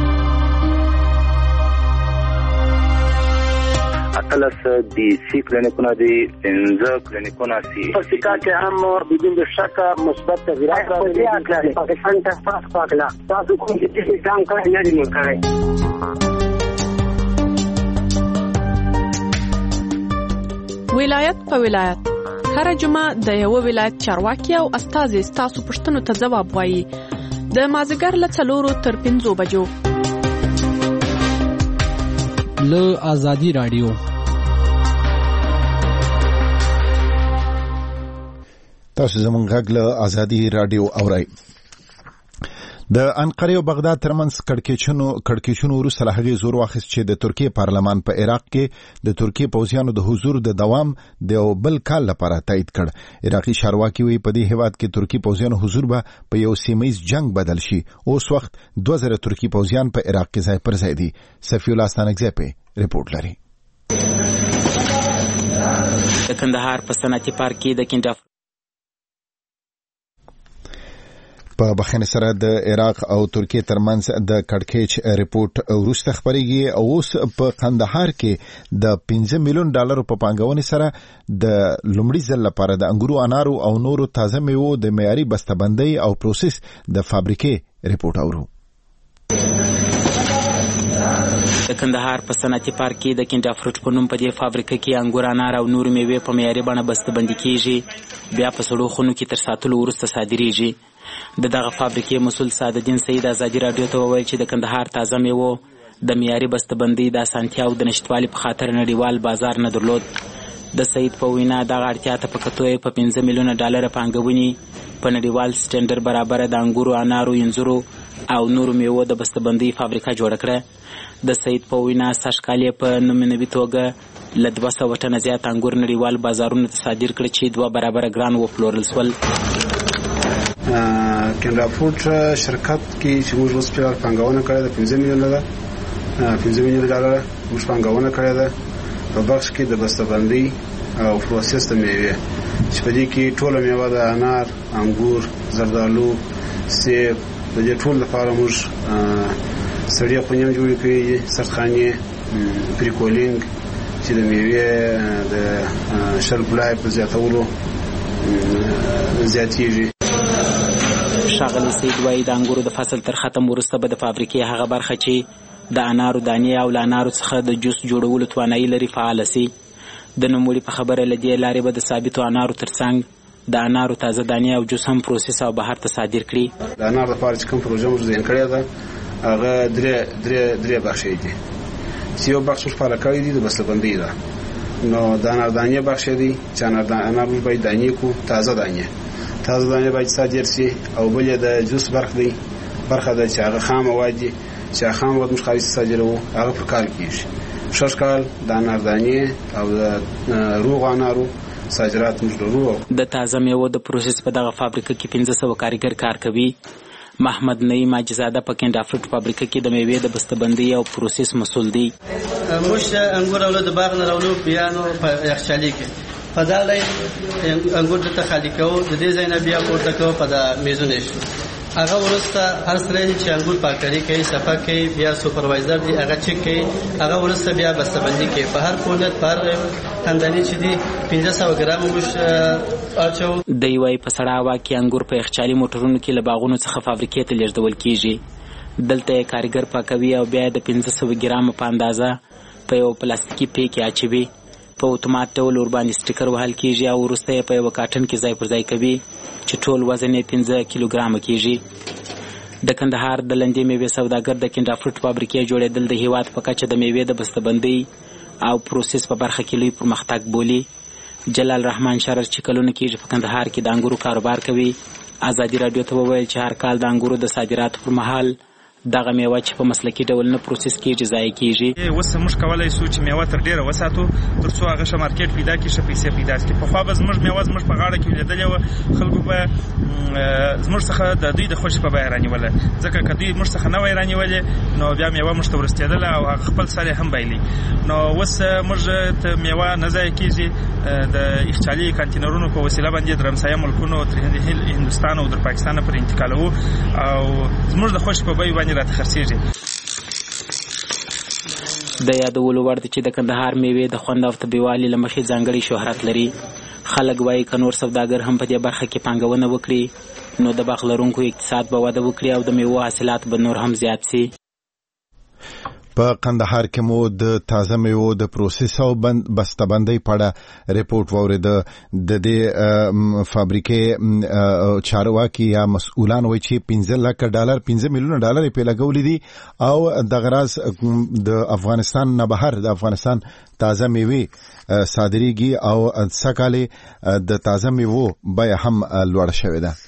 اتلس دی سی کلینیکونه دی پنځه کلینیکونه سی
په سیکا کې هم بدون شک مثبت تغیرات راغلي. پاکستان ته پاس پاکلا تاسو کوم چې څنګه کار نه دی وکړی.
ولایت په ولایت هر جمعه د یو ولایت چارواکي او استازي تاسو پښتنو ته ځواب وایي. د مازیګر له څلورو تر پنځو بجو
له آزادی رادیو.
تاسو زمونږ غږ له آزادی رادیو اورئ. د انقره او بغداد ترمنځ کړکېچونو کړکېچونو وروسته له هغې زور واخیست چې د ترکیې پارلمان په عراق کې د ترکیې پوځیانو د حضور د دوام د یو بل کال لپاره تایید کړ. عراقي چارواکي وایي په دې هیواد کې ترکیې پوځیانو حضور به په یو سیمه ییز جنگ بدل شي. اوس وخت دوه زره ترکیې پوځیان په عراق کې ځای پر ځای دي. صفي الله ستانکزی په ریپورت لري.
د کندهار په صنعتي پارک کې د کینډاف
په بخښنې سره د عراق او ترکیې ترمنځ د کړکېچ ریپورت وروسته خپرېږي او اوس په قندهار کې د پنځه میلیون ډالرو په پانګونې سره د لومړي ځل لپاره د انګورو انارو او نورو تازه میوو د معیاري بسته‌بندۍ او پروسس د فابریکې ریپورت اورو.
د کندهار په صنعتي پارک کې د کینډا فروټ په نوم په دې فابریکه کې انګور انار او نور میوې په معیاري بڼه بسته‌بندي کیږي، بیا په سړو خونو کې تر ساتلو وروسته صادریږي. د دغه فابریکې مسؤل سعدالدین سید آزادي رادیو ته وویل چې د کندهار تازه میوو د معیاري بسته‌بندۍ د اسانتیا او د نشتوالي په خاطر نړیوال بازار نه درلود. د سید په وینا دغه اړتیا ته په کتو یې په پنځه میلیونه ډالر پانګونې په نړیوال سټنډرډ برابر د انګورو انارو انځرو او نورو میوو د بسته‌بندۍ فابریکه جوړه کړه. د سید په وینا سږ کال یې په نمونوي توګه له دوه سوه ټنه زیات انګور نړیوال بازارونو ته صادر کړه چې دوه برابره ګران وپلورل سول.
کینډا فروټ شرکت کې چې موږ اوس په پانګونه کړې ده پنځه میلیونه ده پنځه میلیونه ډالر موږ پانګونه کړې ده په بخش کې د بسته‌بندۍ او پروسس د میوې چې په دې کې ټوله میوه د انار، انګور، زردالو، سیب د دې ټول لپاره موږ سړې خونې جوړې کړې دي، سرخانې، پریکولینګ چې د میوې د شلف لایف په زیاتولو زیاتېږي.
ښاغلی سید وایي د انګورو د فصل تر ختم وروسته به د فابریکې هغه برخه چې د انارو دانې او له انارو څخه د جوس جوړولو توانایي لري فعاله سي. د نوموړي په خبره له دې لارې به د ثابتو انارو ترڅنګ د انارو تازه دانې او جوس هم پروسس او بهر ته صادر کړي.
د انار لپاره چې کوم پروژه موږ ډیزاین کړې ده هغه درې درې درې بخشې دي چې یو بخش فعاله کړی دی د بسته‌بندۍ ده. نو د انار دانې بخش دی چې انار موږ باید دانې کو تازه دانې تازه دانې باید صادر شي او بل د جوس برخه دی برخه ده چې هغه خام مواد دي چې خام مواد موږ خارج صادرو هغه په کال کېږي. شش کال د انار دانې او د روغ انارو صادرات موږ لرو.
د تازه میوو د پروسس په دغه فابریکه کې پنځه سوه کارګر کار کوي. محمد نعیم ماجزاده په کینډا فروټ فابریکه کې د میوې د بسته‌بندۍ او پروسس مسؤل دی.
موږ انګور اولو د باغ نه راوړو بیا نو په یخچالي کې په دا لای انګور ته خالي کوو، د دې ځای نه بیا پورته کوو په د میزونه شو. هغه ورسته هر سره چې انګور پاکري کوي، صفا کوي، بیا سوپروایزر دی هغه چک کوي، هغه ورسته بیا بسته‌بندي کوي. په هر کونت پر خندنی چې دی پنځه سوه ګرام موږ اچو. د یوې په سړه هوا کې انګور په یخچالي موټرونو کې له باغونو څخه فابریکې ته لیږدول کیږي. دلته یې کارګر پاکوي او بیا د پنځه سوه ګرام په اندازه په یو پلاستیکي پی کې اچوي. په اتومات ډول ورباندې سټیکر وهل کیږي او وروسته یې په یو کارټن کې ځای پر ځای کوي چې ټول وزن یې پنځه کیلوګرامه کیږي. د کندهار د لندې میوې سوداګر د کینډا فروټ فابریکې جوړېدل د هیواد په کچه د میوې د بسته‌بندۍ او پروسس په برخه کې لوی پرمختګ بولي. جلال رحمان شرر چې کلونه کېږي په کندهار کې د انګورو کاروبار کوي، ازادي راډیو ته وویل چې هر کال د انګورو د صادراتو پر مهال دغه میوه چې په مسلکي ډول نه پروسس کېږي ضایع کېږي.
اوس موږ کولی شو چې میوه تر ډېره وساتو تر څو هغه ښه مارکېټ پیدا کړي، ښه پیسې پیدا کړي. پخوا به زموږ میوه زموږ په غاړه کې ولیدلې وه، خلکو به زموږ څخه د دوی د خوښې په بیه رانیوله، ځکه که دوی موږ څخه نه وای رانیولې نو بیا میوه موږ ته ورستېدله او هغه خپل سر یې هم بایلي. نو اوس موږ ته میوه نه ضایع کېږي، د یخچالي کانتینرونو په وسیله باندې د همسایه ملکونو تر هندوستان او تر پاکستانه پر انتقالوو او زموږ د خوښې په بیې باندې راته خرڅېږي.
د یادولو وړ ده چې د کندهار میوې د خوند او طبیعوالي له مخې ځانګړی شهرت لري. خلک وایي که نور سوداګر هم په دې برخه کې پانګونه وکړي نو د باغ لرونکو اقتصاد به وده وکړي او د میوو حاصلات به نور هم زیات سي.
په قندهار کې مو د تازه میوو د پروسس او بسته‌بندۍ په اړه ریپورت واورېده. د دې فابریکې چارواکي یا مسؤلان وایي چې پنځه لکه ډالر پنځه میلیونه ډالر یې پرې لګولي دي او دغه راز د افغانستان نه بهر د افغانستان تازه میوې صادریږي او سږکال د تازه میوو بیه هم لوړه شوې ده.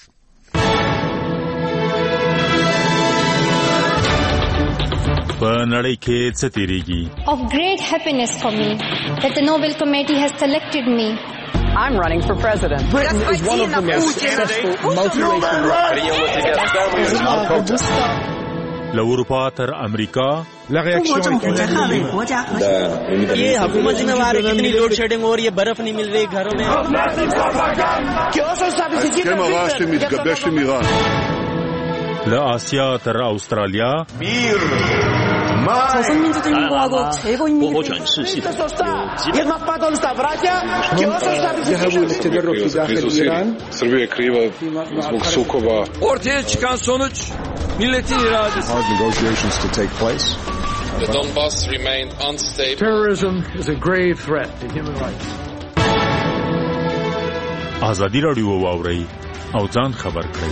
په نړۍ کې څه تیریږي؟
Of great happiness for me that the Nobel Committee has selected me.
I'm running for president.
Britain is one of the most successful multiracial
countries. له اروپا تر امریکا
ये हुकूमत जिम्मेवार है, कितनी load shedding हो रही है, बर्फ नहीं मिल रही घरों में.
له آسیا تر استرالیا
وهو展示系统
ذهبوا للتدرج في داخل إيران.
Srbija je kriva zbog sukoba.
Ortaya çıkan sonuç milletin iradesi.
Hard negotiations to take place.
The Donbass remained unstable.
Terrorism is a grave threat to human rights.
ازادي راډیو واوري او ځان خبر کړئ.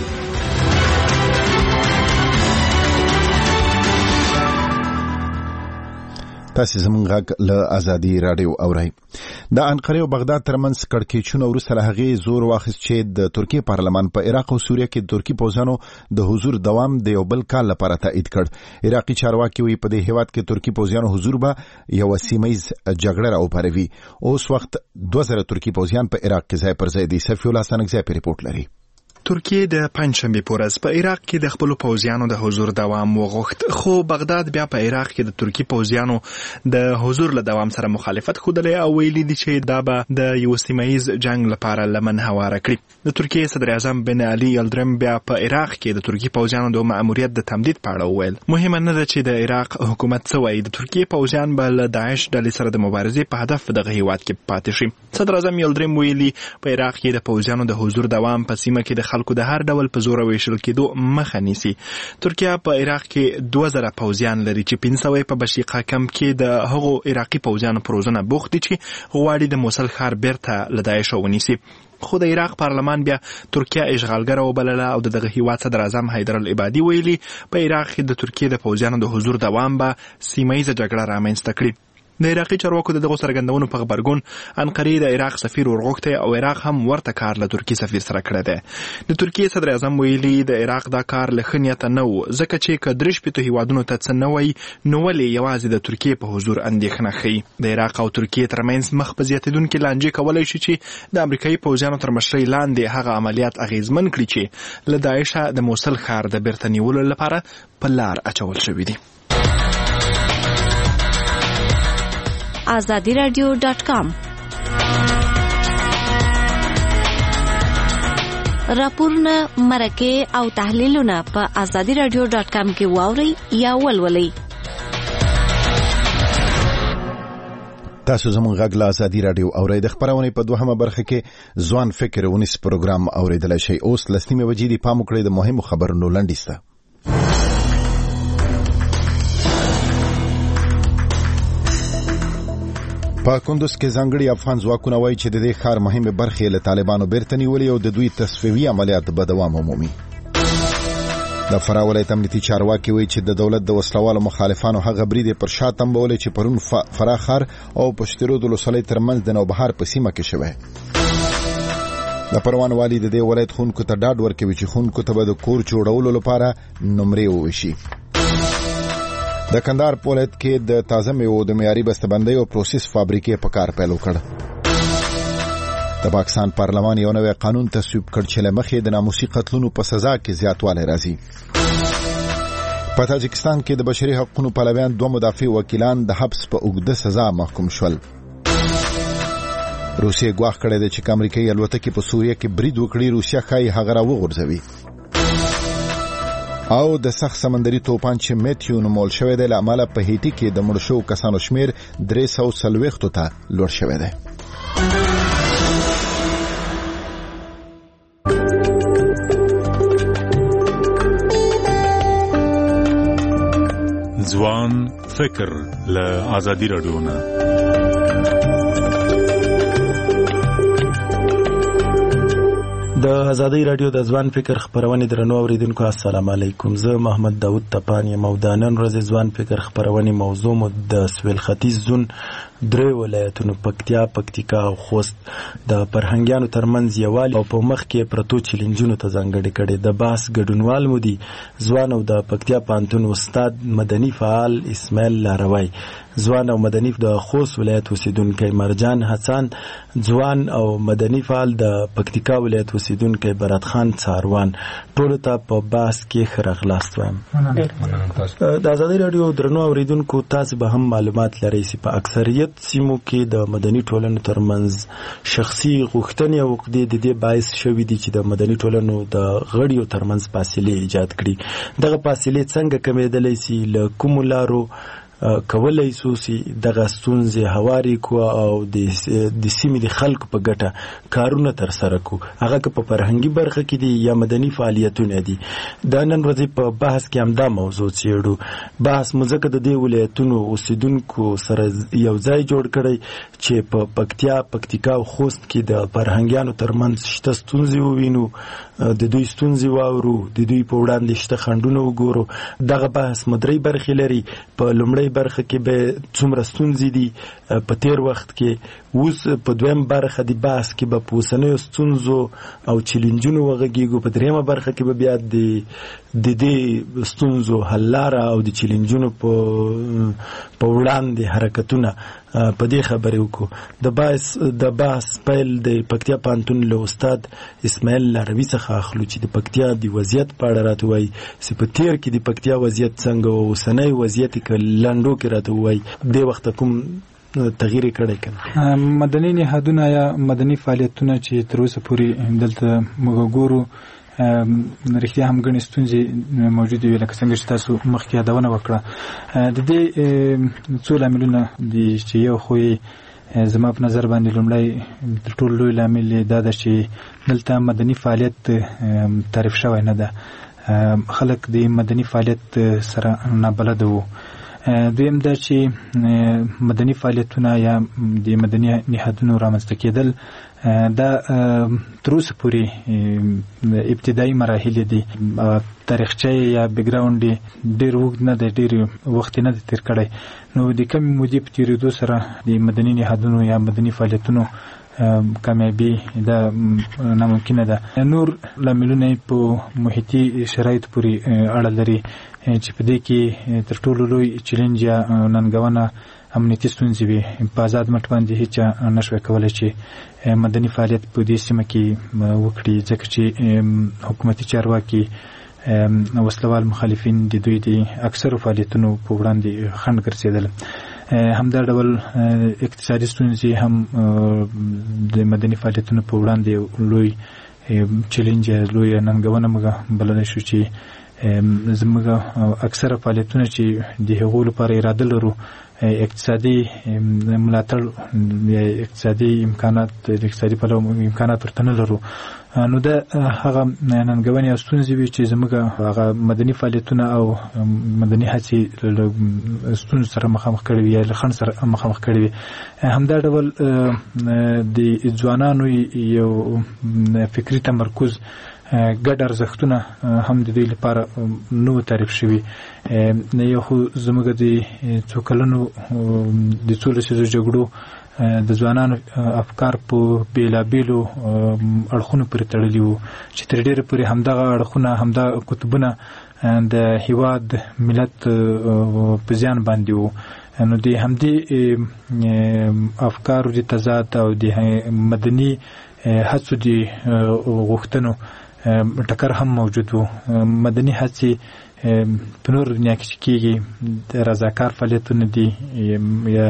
تاسو زموږ غږ له ازادي راډیو اورئ. د انقره او بغداد ترمنځ کړکېچونه وروسته له هغې زور واخیست چې د ترکیې پارلمان په عراق او سوریه کې د ترکي پوځیانو د حضور دوام د یو بل کال لپاره تایید کړ. عراقي چارواکي وایي په دې هیواد کې ترکي پوځیانو حضور به یو سیمه ییز جګړه راوپاروي. اوس وخت دوه زره ترکي پوځیان په عراق کې ځای پر ځای دي. صفي الله سنگزی په ریپورت لري.
ترکیه د پنځشنبه په ورځ په عراق کې د خپل پوځیانو د حضور دوام وغوښت، خو بغداد بیا په عراق کې د ترکی پوځیانو د حضور له دوام سره مخالفت خوده او ویلي دي چې دا به د یو سیمه‌ییز جنگ لپاره لمن هواره کړي. د ترکیه صدر اعظم بن علي یلدرم بیا په عراق کې د ترکی پوځیانو د مأموریت د تمدید په اړه وویل. مهمه نه ده چې د عراق حکومت څه وایي، د ترکیه پوځیان به له داعش ډلې سره د مبارزې په هدف دغه هیواد کې پاتې شي. صدر اعظم یلدرم ویلي په عراق کې د پوځیانو د حضور دوام په سیمه کې د خلکو د هر ډول په زور ویشل کېدو مخه نیسي. ترکیه په عراق کې دوه زره پوځیان لري چې پنځه سوه په بشیقه کم کې د هغو عراقي پوځیانو په روزنه بوخت دي چې غواړي د موصل ښار بیرته له داعش ونیسي. خو د عراق پارلمان بیا ترکیه اشغالګره وبلله او دغه هیواد صدر اعظم حیدر العبادي ویلي په عراق کې د ترکیه د پوځیانو د حضور دوام به سیمه ییزه جګړه رامنځته کړي. د عراقي چارواکو د دغه څرګندونو په خبرګون انقرې د عراق سفیر ورغوښته او عراق هم ورته کار له ترکیې سفیر سره کړی دی. د ترکیې صدر اعظم ویلي د عراق دا کار له ښه نیته نه و، ځکه چې که درې شپېتو هیوادونو ته څه نه وایي نو ولې یوازې د ترکیې په حضور اندېښنه ښیي. د عراق او ترکیې ترمنځ مخ په زیاتېدونکې لانجې کولی شي چې د امریکایي پوځیانو تر مشرۍ لاندې هغه عملیات اغېزمن کړي چې له داعشه د موصل ښار د بیرته نیولو لپاره په لار اچول شوي دي.
آزادی رادیو ډاټ کام راپورونه، مرکې او تحلیلونه په آزادی رادیو ډاټ کام کې واورئ یا ولولئ.
تاسو زموږ غږ له آزادي رادیو اورئ. د خبرونې په دوهمه برخه کې ځوان فکر ونیس پروګرام اوریدلای شئ. اوس لسنیمه بجې دی، پام وکړئ د مهمو خبرونو لنډیسته. په کندوز کې ځانګړي افغان ځواکونه وایي چې د دې ښار مهمه برخې له طالبانو بیرته نیولې او د دوی تصفیوي عملیات به دوام ومومي. د فراه ولایت امنیتي چارواکي وایي چې د دولت د وسلوالو مخالفانو هغه برید پر شا تمبولې چې پرون فراه ښار او پشترود ولسوالۍ ترمنځ د نوبهار په سیمه کې شوی. د پروان والي د دې ولایت ښوونکو ته ډاډ ورکوي چې ښوونکو ته به د کور جوړولو لپاره نمرې وویشي. د کندهار په ولایت کې د تازه میوو د معیاري بسته‌بندۍ او پروسس فابریکې په کار پیل وکړ. د پاکستان پارلمان یو نوی قانون تصویب کړ چې له مخې د ناموسي قتلونو په سزا کې زیاتوالی راځي. په تاجکستان کې د بشري حقوقو پلویان دوه مدافع وکیلان د حبس په اوږده سزا محکوم شول. روسیې ګواښ کړی دی چې امریکایي الوتکې په سوریه کې برید وکړي، روسیه ښایي هغه را وغورځوي. او د سخت سمندري توپان چې میتیو نومول شوی دی له امله په هیټي کې د مړو شوو کسانو شمیر درې سوه څلوېښتو ته لوړ شوی دی.
ځوان فکر له آزادي رادیو نه.
د آزادی رادیو د ځوان فکر خبرونه درنو اوریدونکو السلام علیکم. زه محمد داوود تپان یم. د نن ورځې ځوان فکر خبرونه موضوع مو د سویل ختیځ زون درې ولایتونو پکتیا، پکتیکا او خوست د فرهنګیانو ترمنځ یووالي او په مخ کې پرتو چیلنجونو ته ځانګړي کړي. د باس ګډونوال مو دي ځوان او د پکتیا پانتون استاد مدني فعال اسماعیل لاروی، ځوان او مدني د خوست ولایت اوسیدونکو مرجان حسن، ځوان او مدني فعال د پکتیکا ولایت اوسیدونکو برات خان څاروان. ټول ته په باس کې خرغلاست وایم. د آزادی رادیو درنو اوریدونکو تاسو به هم معلومات لرئ چې په اکثریت سیمو کې د مدني ټولنو ترمنځ شخصي غوښتنې او عقدې د دې باعث شوي دي چې د مدني ټولنو د غړیو ترمنځ فاصلې ایجاد کړي. دغه فاصلې څنګه کمېدلی سي؟ له کومو لارو کولای سو چې دغه ستونزې هواري کو او د سیمې د خلکو په ګټه کارونه تر سره کو، هغه که په فرهنګي برخه کې دي یا مدني فعالیتونه دي. د نن ورځې په بحث کې همدا موضوع څېړو. بحث مو ځکه د دې ولایتونو اوسیدونکو سره یو ځای جوړ کړی چې په پکتیا، پکتیکا او خوست کې د فرهنګیانو ترمنځ شته ستونزې ووینو، د دوی ستونزې واورو، د دوی په وړاندې شته خنډونه وګورو. دغه بحث مدري برخې لري. په لومړۍ برخه کې به څومره ستونزې دي په تیر وخت کې، اوس په دویم برخه د بحث کې به په اوسنیو ستونزو او چیلنجونو وغږیږو. په دریمه برخه کې به بیا د دې ستونزو حل لاره او د چیلنجونو په وړاندې حرکتونه په دې خبرې وکړو. د بحث د بحث پیل د پکتیا پانتون له استاد اسماعیل لاروی څخه اخلو چې د پکتیا د وضعیت په اړه راته وایي چې په تیر کې د پکتیا وضعیت څنګه او اوسنی وضعیت کې لنډو کې راته وایي د وخت کوم تغییر کړی کنه.
مدني نهادونه یا مدني فعالیتونه چې تر اوسه پورې دلته موږ ګورو رښتیا هم ګڼې ستونزې موجودې وي، لکه څنګه چې تاسو مخکې یادونه وکړه. د دې څو لاملونه دي چې یو خو یې زما په نظر باندې لومړی تر ټولو لوی لامل دا ده چې دلته مدني فعالیت تعریف شوی نه ده. خلک د مدني فعالیت سره نابلده وو. دویم دا چې مدني فعالیتونه یا د مدني نهادونو رامنځته کېدل دا تر اوسه پورې ابتدایي مراحل دي. تاریخچه یا بیکګراوند ډېر اوږد نه دی، ډېر وخت نه دی تېر کړی. نو د کمې مودې په تېرېدو سره د مدني نهادونو یا مدني فعالیتونو کامیابي دا ناممکنه ده. نور لاملونه په محیطي شرایطو پورې اړه لري چې په دې کې تر ټولو لوی چیلنج یا ننګونه امنیتي ستونزې وي. په آزاد مټ باندې هیچا نشوای کولی چې مدني فعالیت په دې سیمه کې وکړي، ځکه چې حکومتي چارواکي وسلوال مخالفین د دوی د اکثرو فعالیتونو په وړاندې خنډ ګرځېدل. همدا ډول اقتصادي ستونزې هم د مدني فعالیتونو په وړاندې لوی چیلنج لوی ننګونه موږ بللی شو چې زموږ اکثره فعالیتونه چې د هغو لپاره اراده لرو اقتصادي ملاتړ یا اقتصادي امکانات د اقتصادي پلوه امکانات ورته نه لرو، نو دا هغه ننګونې او ستونزې وي چې زموږ هغه مدني فعالیتونه او مدني هڅې له ستونزو سره مخامخ کړي وي یا له خنډ سره مخامخ کړي وي. همدا ډول د ځوانانو یو فکري تمرکز ګډ ارزښتونه هم د دوی لپاره نو تعریف شوي. یو خو زموږ د څو کلونو د څو لسیزو جګړو د ځوانانو افکار په بېلابېلو اړخونو پورې تړلي وو چې تر ډېره پورې همدغه اړخونه همدغه قطبونه د هېواد ملت په زیان باندې وو. نو د همدې افکارو د تضاد او د مدني هڅو د غوښتنو ټکر هم موجود وو. مدني هڅې په نور دنیا کې چې کېږي د رضاکار فعالیتونه دي یا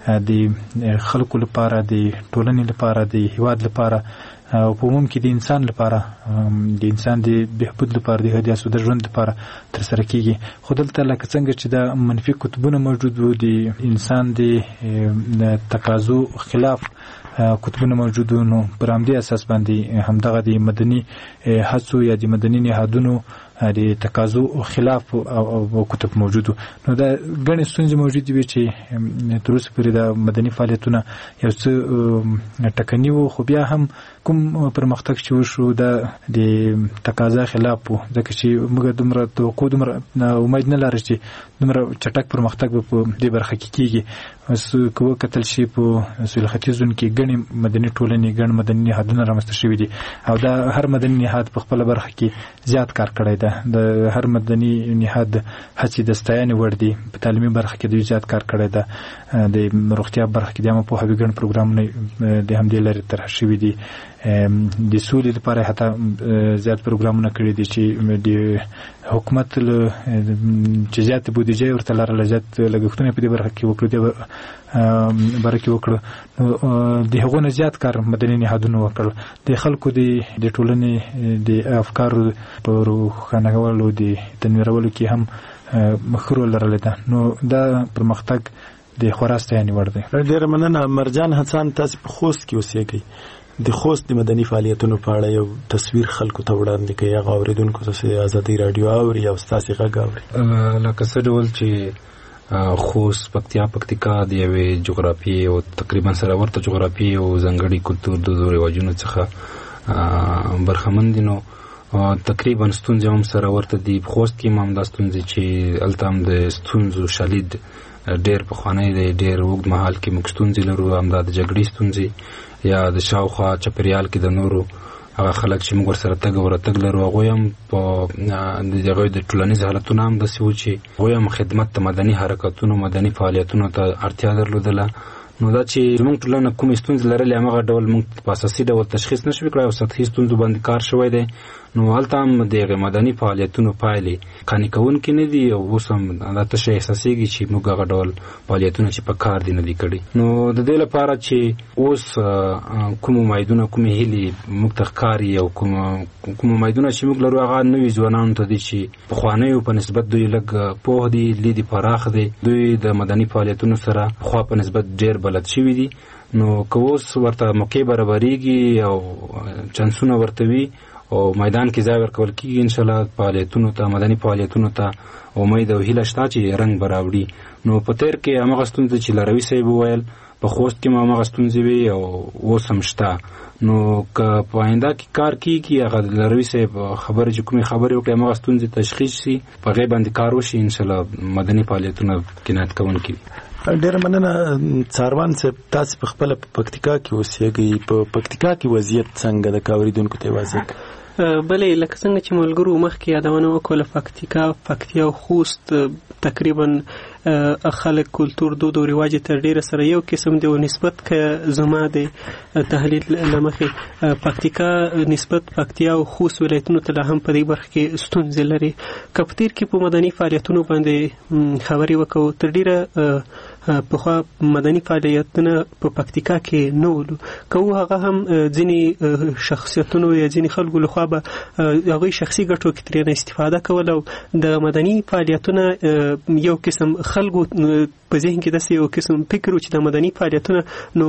د خلکو لپاره، د ټولنې لپاره، د هېواد لپاره او په عموم کې د انسان لپاره، د انسان د بهبود لپاره، د هدیه سوده ژوند لپاره ترسره کېږي. خو دلته لکه څنګه چې دا منفي قطبونه موجود وو، د انسان د تقاضو خلاف قطبونه موجود وو، نو پر همدې اساس باندې همدغه د مدني هڅو یا د مدني نهادونو د تقاضو خلاف او قطب موجود وو. نو دا ګڼې ستونزې موجودې وي چې تر اوسه پورې د مدني فعالیتونه یو څه ټکني وو، خو بیا هم کوم پرمختګ چې وشو دا د تقاضا خلاف وو، ځکه چې موږ دومره توقع دومره امید نه لرو چې دومره چټک پرمختګ به په دې برخه کې کېږي. که وکتل شي په سویل ختیځ زون کې ګڼې مدني ټولنې ګڼ مدني نهادونه رامنځته شوي دي او دا هر مدني نهاد په خپله برخه کې زیات کار کړی ده. د هر مدني نهاد هڅې د ستاینې وړ دي. په تعلیمي برخه کې دوی زیات کار کړی ده، د روغتیا برخه کې د عامه پوهاوي ګڼ پروګرامونه د همدې لارې طرح شوي دي. د سولې لپاره حتی زیات پروګرامونه کړي دي چې د حکومت چې زیات بودیجه ورته لرله، زیات لګښتونه په دې برخه کې وکړو، دې برخه کې وکړو. نو د هغو نه زیات کار مدني نهادونو وکړ. د خلکو د ټولنې د افکارو په روښانولو د تنویرولو کې هم ښه رول لرلی ده. نو دا پرمختګ د خورا ستاینې وړ دی.
ډېره مننه. مرجان حسن، تاسې په خوست کې اوسېږئ. د خوست د مدني فعالیتونو په اړه یو تصویر خلکو ته وړاندې کوي، هغه اورېدونکو ته چې ازادي راډیو اوري او ستاسې غږ اوري.
لکه څه ډول چې خوست، پکتیا، پکتیکا د یوې جغرافي او تقریبا سره ورته جغرافي او ځانګړي کلتور د رواجونو څخه برخمن دي، نو تقریبا ستونزې هم سره ورته دي. په خوست کې هم دا ستونزې چې هلته هم د ستونزو شالید ډېر پخوانی دی، ډېر اوږد مهال کې موږ ستونزې لرو، همدا د جګړې ستونزې یا د شاوخوا چاپېریال کې د نورو هغه خلک چې موږ ورسره تګ او راتګ لرو، هغوی هم په د هغوی د ټولنیز حالتونه هم داسې وو چې هغوی هم خدمت ته مدني حرکتونو مدني فعالیتونو ته اړتیا درلودله. نو دا چې زموږ ټولنه کومې ستونزې لرلې همغه ډول موږ په اساسي ډول تشخیص نه شوي کړی او سطحي ستونزو باندې کار شوی دی. نو هلته هم د هغې مدني فعالیتونو پایلې قانع کوونکې نه دي او اوس هم دا تشه احساسېږي چې موږ هغه ډول فعالیتونه چې په کار دي نه دي کړي. نو د دې لپاره چې اوس کوم امیدونه کومې هیلې موږ ته ښکاري او کوم امیدونه چې موږ لرو هغه نوي ځوانانو ته دي چې پخوانیو په نسبت دوی لږ پوه دي، لید پراخ دی، دوی د مدني فعالیتونو سره خوا په نسبت ډېر بلد شوي دي. نو که اوس ورته موقع برابرېږي او چانسونه ورته وي او میدان کې ځای ورکول کیږي ان شاء الله فعالیتونو ته مدني فعالیتونو ته امید او هیله شته چې رنګ براوړي. نو په تیر کې هغه ستونزې چې لاروي صاحب وویل په خوست کې ما هغه ستونزې وي او اوس هم شته. نو که په آینده کې کار کیږي هغه لاروي صاحب خبره چې کومې خبرې وکړي هغه ستونزې تشخیص شي په هغې باندې کار وشي ان شاء الله مدني فعالیتونه قناعت کوونکي.
ډېر مننه څاروان صاحب، تاسو په خپله په پکتیکا کې اوسېږئ، په پکتیکا کې وضعیت څنګه د اورېدونکو ته واضح کړئ؟
بلې لکه څنګه چې ملګرو مخکې یادونه وکړه، پکتیکا پکتیا او خوست تقریبا خلک کلتور دود او رواج تر ډیره سره یو قسم دی او نسبت که زما د تحلیل لمخې پکتیکا نسبت پکتیا او خوست ولایتونو ته هم په دې برخه کې ستونزې لري. که په تیر کې په مدني فعالیتونو باندې خبرې وکړو، تر ډیره پخوا مدني فعالیتونه په پکتیکا کې نه ولو، که هغه هم ځینې شخصیتونو یا ځینې خلکو لخوا به هغوی شخصي ګټو کې ترېنه استفاده کوله او د مدني فعالیتونه یو قسم خلکو په ذهن کې داسې یو قسم فکر و چې د مدني فعالیتونه نو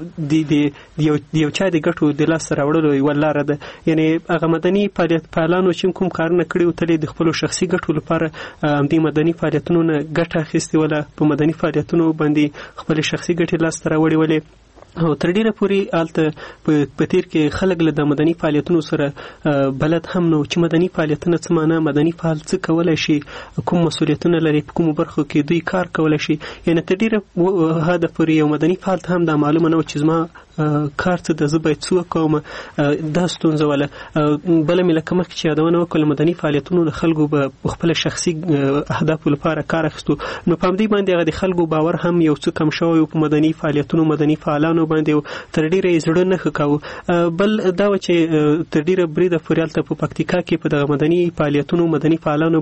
د یو چا د ګټو د لاسته راوړلو یوه لاره ده. یعنې هغه مدني فعالیت فعالانو چې کوم کارونه کړي وو، تل یې د خپلو شخصي ګټو لپاره همدې مدني فعالیتونو نه ګټه اخیستې وله، په مدني فعالیتونو باندې خپلې شخصي ګټې لاسته راوړې ولې او تر ډیره پورې هلته په تیر کې خلک له د مدني فعالیتونو سره بلد هم نو چې مدني فعالیتونه څه معنا، مدني فعال څه کولی شي، کوم مسؤلیتونه لري، په کومو برخو کې دوی کار کولی شي. یعنې تر ډیره حده پورې یو مدني فعال ته هم دا معلومه نه وه چې زما کار څه ده، زه باید څه وکوم. دا ستونزه وله. بله مې لکه مخکې چې یادونه وکړله، مدني فعالیتونو د خلکو به خپله شخصي اهدافو لپاره کار اخیستو، نو په همدې باندې هغه د خلکو باور هم یو څه کم شوی و په مدني فعالیتونو مدني فعالانو باندې، تر ډیره یې زړه نه ښه کاوه. بل دا و چې تر ډیره بریده پورې هلته په پکتیکا کې په دغه مدني فعالیتونو مدني فعالانو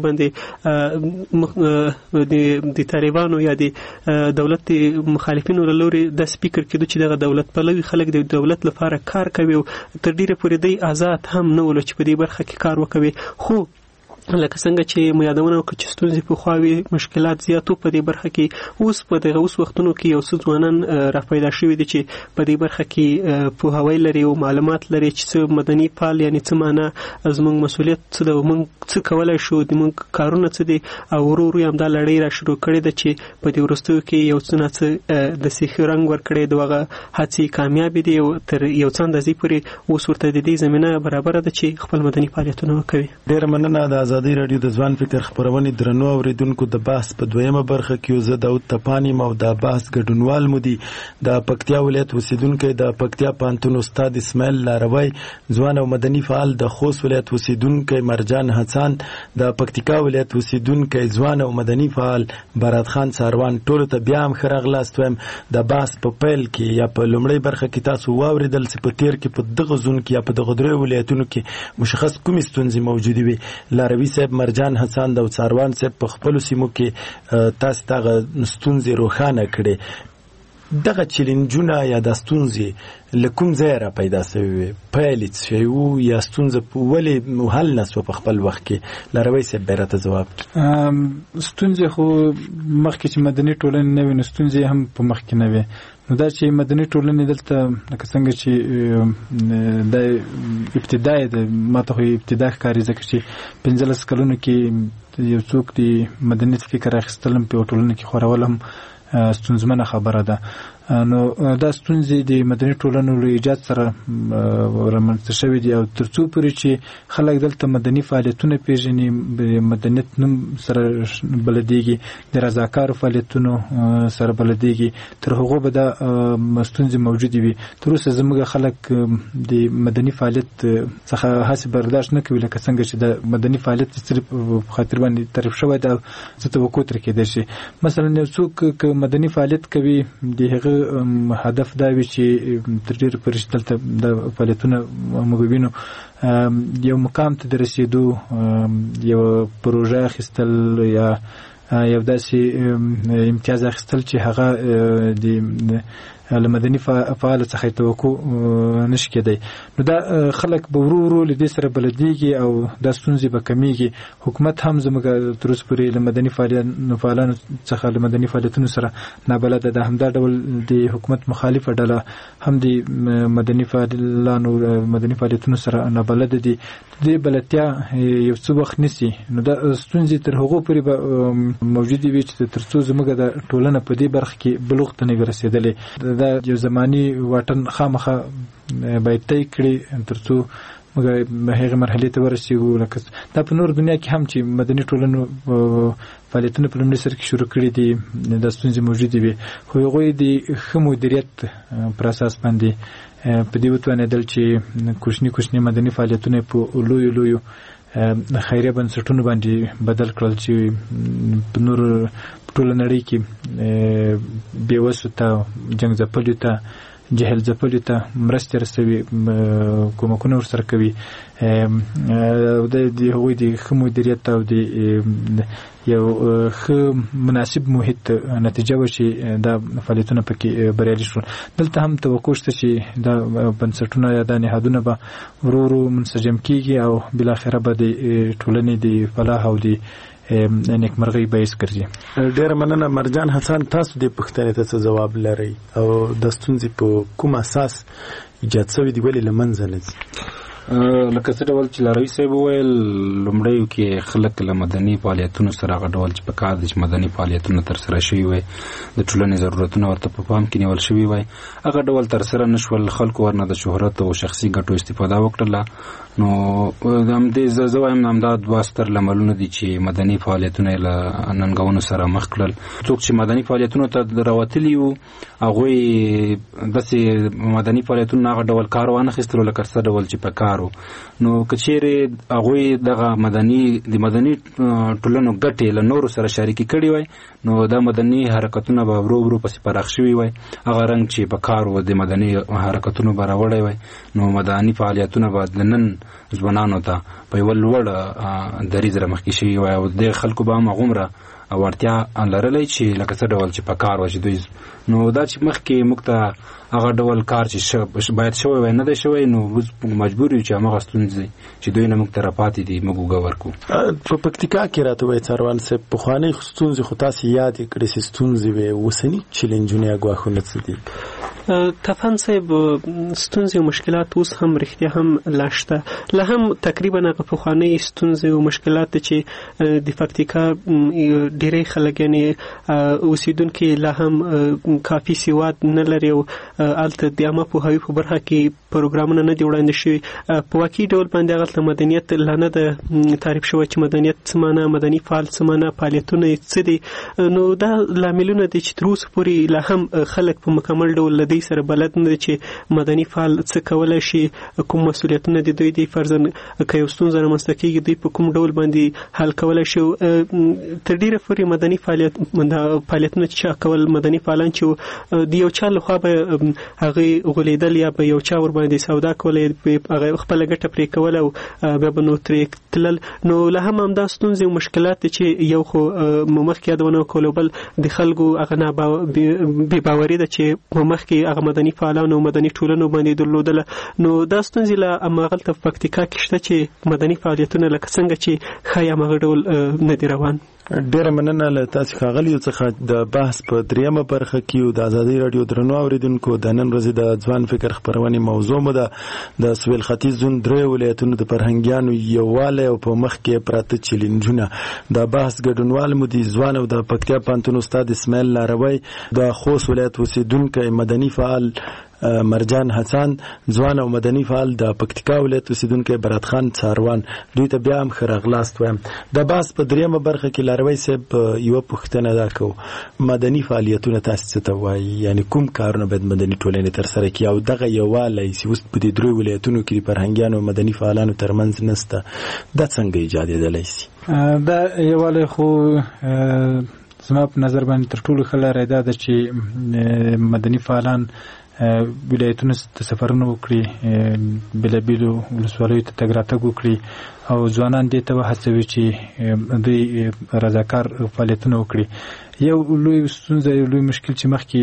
باندې د طالبانو یا د دولت مخالفینو له لورې داسې فکر کېدو چې دغه دولت پلوي خلک د دولت لپاره کار کوي او تر ډیره پورې دی آزاد هم نه ولو چې په دې برخه کې کار وکوي. خو لکه څنګه چې مو یادونه وکړه چې ستونزې پخوا وي، مشکلات زیات وو په دې برخه کې، اوس په دغه اوس وختونو کې یو څه ځوانان راپیدا شوي دي چې په دې برخه کې پوهاوی لري او معلومات لري چې څه مدني فعال یعنې څه معنا، زموږ مسؤلیت څه ده، موږ څه کولی شو، زموږ کارونه څه دي، او ورو ورو یې همدا لړۍ را شروع کړې ده چې په دې وروستیو کې یو څه نه څه د سیخي رنګ ورکړی د هغه هڅې کامیابې دي او تر یو څه اندازې پورې اوس ورته د دې زمینه برابره ده چې خپل مدني فعالیتونه وکوي.
ډېره مننه. د ازادي راډیو د ځوان فکر خپرونې درنو اوریدونکو، د بحث په دویمه برخه کې زه داود تپانی او د بحث ګډونوال مو دي د پکتیا ولایت اوسیدونکی د پکتیا پوهنتون استاد اسماعیل لاروی، ځوان او مدني فعال د خوست ولایت اوسیدونکی مرجان حسن، د پکتیکا ولایت اوسیدونکی ځوان او مدني فعال برات خان څاروان. ټولو ته بیا هم ښه راغلاست وایم. د بحث په پیل کې یا په لومړۍ برخه کې تاسو واورېدل چې په تیر کې په دغه زون کې یا په دغه دریو ولایتونو کې مشخص کومې ستونزې موجودې وي. لاروي صاحب، مرجان حسن او څاروان صاحب په خپلو سیمو کې تاسو دغه ستونزې روښانه کړې. دغه چیلنجونه یا د ستونزې له کوم ځایه را پیدا شوي وي، پیل یې شوی وو یا ستونزه ولې حل نه سوه په خپل وخت کې؟ لاروی صاحب به راته ځواب کړي.
ستونزې خو مخکې چې مدني ټولنې نه وي نو ستونزې هم په مخکې نه وي. نو دا چې مدني ټولنې دلته لکه څنګه چې د ابتدا یې د ما ته خو ابتدا ښکاري، ځکه چې پنځلس کلونو کې یو څوک د مدنیت فکر اخیستل هم په ټولنه کې خورول هم ستونزمنه خبره ده. نو دا ستونزې د مدني ټولنو له ایجاد سره رامنځته شوي دي او تر څو پورې چې خلک دلته مدني فعالیتونه پیژني، مدنیت نوم سره بلدیږي، د رضاکارو فعالیتونو سره بلدیږي، تر هغو به دا ستونزې موجودې وي. تر اوسه زموږ خلک د مدني فعالیت څخه هسې برداشت نه کوي، لکه څنګه چې د مدني فعالیت صرف په خاطر باندې تعریف شوی ده څه توقع ترې کېدای شي. مثلا یو څوک که مدني فعالیت کوي، د هغه هدف دا وي چې تر ډېره پورې دلته د فعالیتونه موږ وینو یو مقام ته د رسېدو، یو پروژه اخیستل یا یو داسې امتیاز اخیستل چې هغه د له مدني فعال څخه توقع نشي کېدی. نو دا خلک به ورو ورو له دې سره بلديږي او د ستونزې به کمیږي. حکومت هم زموږ تر اوسه پورې له مدني فعالانو څخه له مدني فعالیتونو سره نابلده ده. همدا ډول د حکومت مخالفه ډله هم د مدني فعالانو مدني فعالیتونو سره نابلده دي. د بلدتیا یو څه وخت نسی نو د ستونزې تر هغو پورې به موجودې وي چې تر څو زموږ د ټولنه په دې برخه کې بلوغ ته نه رسېدلې. دا یو زماني واټن خامخا باید طی کړي تر څو موږ هغه مرحلې ته ورسېږو. لکه دا په نور دنیا کې هم چې مدني ټولنو فعالیتونه په لومړي سر کې شروع کړي دي د ستونزې موجودې وي، خو هغوی د ښه مدیریت پر اساس باندې په دې وتوانېدل چې کوچني کوچني مدني فعالیتونه په لویو لویو خیریه بنسټونو باندې بدل کړل چې په نور ټوله نړۍ کې بېوسو ته، جنګ ځپلیو ته، جهل ځپلیو ته مرستې رسوي، کومکونه ورسره کوي. د هغوی د ښه مدیریت او د یو ښه مناسب محیط نتیجه وه چې دا فعالیتونه پکې بریالي شول. دلته هم توقع شته چې دا بنسټونه یا دا نهادونه به ورو ورو منسجم کېږي او بالاخره به د ټولنې د فلاح او د نیکمرغۍ باعث ګرځي.
ډېره مننه مرجان حسن، تاسو دې پوښتنې ته څه ځواب لرئ او د ستونزې په کوم اساس ایجاد شوي دي، ولې له منځه نه ځي؟
لکه څه ډول چې لاروي صاحب وویل، لومړیو کې خلک له مدني فعالیتونو سره هغه ډول چې په کار دي چې مدني فعالیتونه ترسره شوي وای، د ټولنې ضرورتونه ورته په پام کې نیول شوي وای، هغه ډول ترسره نه شول. خلکو ورنه د شهرت او شخصي ګټو استفاده وکړله. نو همدې زه وایم همدا دوه ستر لاملونه دي چې مدني فعالیتونه له ننګونو سره مخ کړل. څوک چې مدني فعالیتونو ته راوتلي وو هغوی داسې مدني فعالیتونه هغه ډول کار وانخیستلو لکه څه ډول چې په کار وو. نو که چیرې هغوی دغه مدني د مدني ټولنو ګټې له نورو سره شریکې کړي وای، نو دا مدني حرکتونه به ورو ورو پسې پراخ شوي وای. هغه رنګ چې په کار و د مدني حرکتونو به راوړی وای، نو مدني فعالیتونه به د نن ځوانانو ته په یوه لوړ دریځ رامخکې شوي وای او د خلکو به هم هغومره وړتیا لرلی چې لکه څه ډول چې په کار وه چې دوی. نو دا چې مخکې موږ ته هغه ډول کار چې باید شوی وای نه دی شوی، نو اوس مجبور یو چې هماغه ستونزې چې دوی نه موږ ته راپاتې دي موږ اوږه ورکړو.
په پکتیکا کې راته وایي څاروان صاحب، پخوانۍ ستونزې خو تاسې یادې کړې چې ستونزې وې، اوسني چیلنجونه یا ګواښونه څه دي؟
طبعا صاحب ستونزې او مشکلات اوس هم رښتیا هم لا شته، لا هم تقریبا هغه پخوانۍ ستونزې او مشکلات چې د پکتیکا ډېری خلک یعنې اوسېدونکي لا هم کافي سواد نه لري او هلته د عامه پوهاوي په برخه کې پروګرامونه نه دي وړاندې شوي. په واقعي ډول باندې هغلته مدنیت لا نه ده تعریف شوی چې مدنیت څه معنی، مدني فعال څه معنی، فعالیتونه یې څه دي. نو دا لاملونه دي چې تر اوسه پورې لا هم خلک په مکمل ډول له دوی سره بلد نه دي چې مدني فعال څه کولی شي، کوم مسؤلیتونه دي دوی دي، فرضاً که یو ستونزه رامنځته کېږي دوی په کوم ډول باندې حل کولی شي. تر ډېره پورې مدني فعالیت فعالیتونه چې چا کول، مدني فعالان چې د یو چا لخوا به هغې غولیدل یا به یو چا ور باندې سودا کولی، هغه خپله ګټه پرې کوله او بیا به نو ترې تلل. نو لا هم همدا ستونزې او مشکلات دي چې یو خو مخکې یادونه وکړو، بل د خلکو هغه بې باوري ده چې مخکې هغه مدني فعالانو او مدني ټولنو باندې درلودله. نو دا ستونزې له هماغلته په پکتیکا کې شته چې مدني فعالیتونه لکه څنګه چې ښایي هماغه ډول نه دي روان.
ډېره مننه له تاسې ښاغلیو څخه. د بحث په دریمه برخه کې د ازادۍ راډیو درنو اورېدونکو د نن ورځې د ځوان فکر خپرونې موضوع مو ده د سویل ختیځ زون دریو ولایتونو د فرهنګیانو یووالی او په مخ کې پراته چیلنجونه. د بحث ګډونوال مو د ځوان او د پکتیا پوهنتون استاد اسماعیل لاروی، د خوست ولایت اوسېدونکی مدني فعال مرجان حسن، ځوان او مدني فعال د پکتیکا ولایت اوسېدونکی برات خان څاروان. دوی ته بیا هم ښه راغلاست وایم. د بحث په دریمه برخه کې لاروی صاحب یوه پوښتنه دا کوو، مدني فعالیتونه تاسې څه ته وایي؟ یعنې کوم کارونه باید مدني ټولنې ترسره کړي او دغه یووالی چې اوس په دې دریو ولایتونو کې د فرهنګیانو او مدني فعالانو ترمنځ نشته، دا څنګه ایجادېدلی شي؟
دا یووالی خو زما په نظر باندې تر ټولو ښه لاره دا ده چې مدني فعالان ولایتونو ته سفرونه وکړي، بېلابېلو ولسوالیو ته تګ راتګ وکړي او ځوانان دې ته هڅوي چې دوی رضاکار فعالیتونه وکړي. یو لوی ستونزه یو لوی مشکل چې مخکې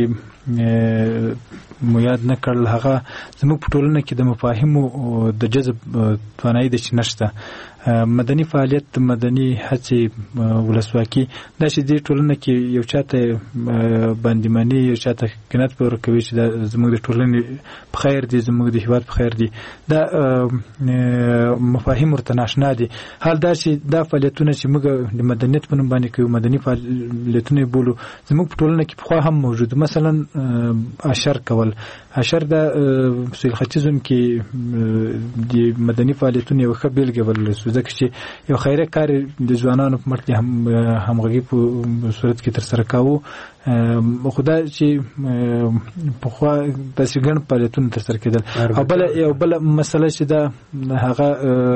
مو یاد نه کړل هغه زموږ په ټولنه کې د مفاهیمو د جذب توانایي ده چې نشته. مدني فعالیت مدني هڅې ولسواکي دا چې دې ټولنه کې یو چاته باندېمني یو چاته قناعت پر کوي چې دا زموږ د ټولنې په خیر دي زموږ د هیواد په خیر دي دا مفاهیم ورته ناشنا دي. حال دا چې دا فعالیتونه چې موږ د مدنیت په نوم باندې کوو مدني فعالیتونه بولو زموږ په ټولنه کې پخوا هم موجود. مثلا اشر کول اشر دا سویل ختیځم کې د مدني فعالیتونو یو ښه بیلګه بلل ځکه چې یو خیره کار د ځوانانو په مټ کې هم همغږي په صورت کې تر سره کاوه. خدا چې په خوا داسې ګڼ فعالیتونه تر سره کېدل. او بله یو بله مسله چې دا هغه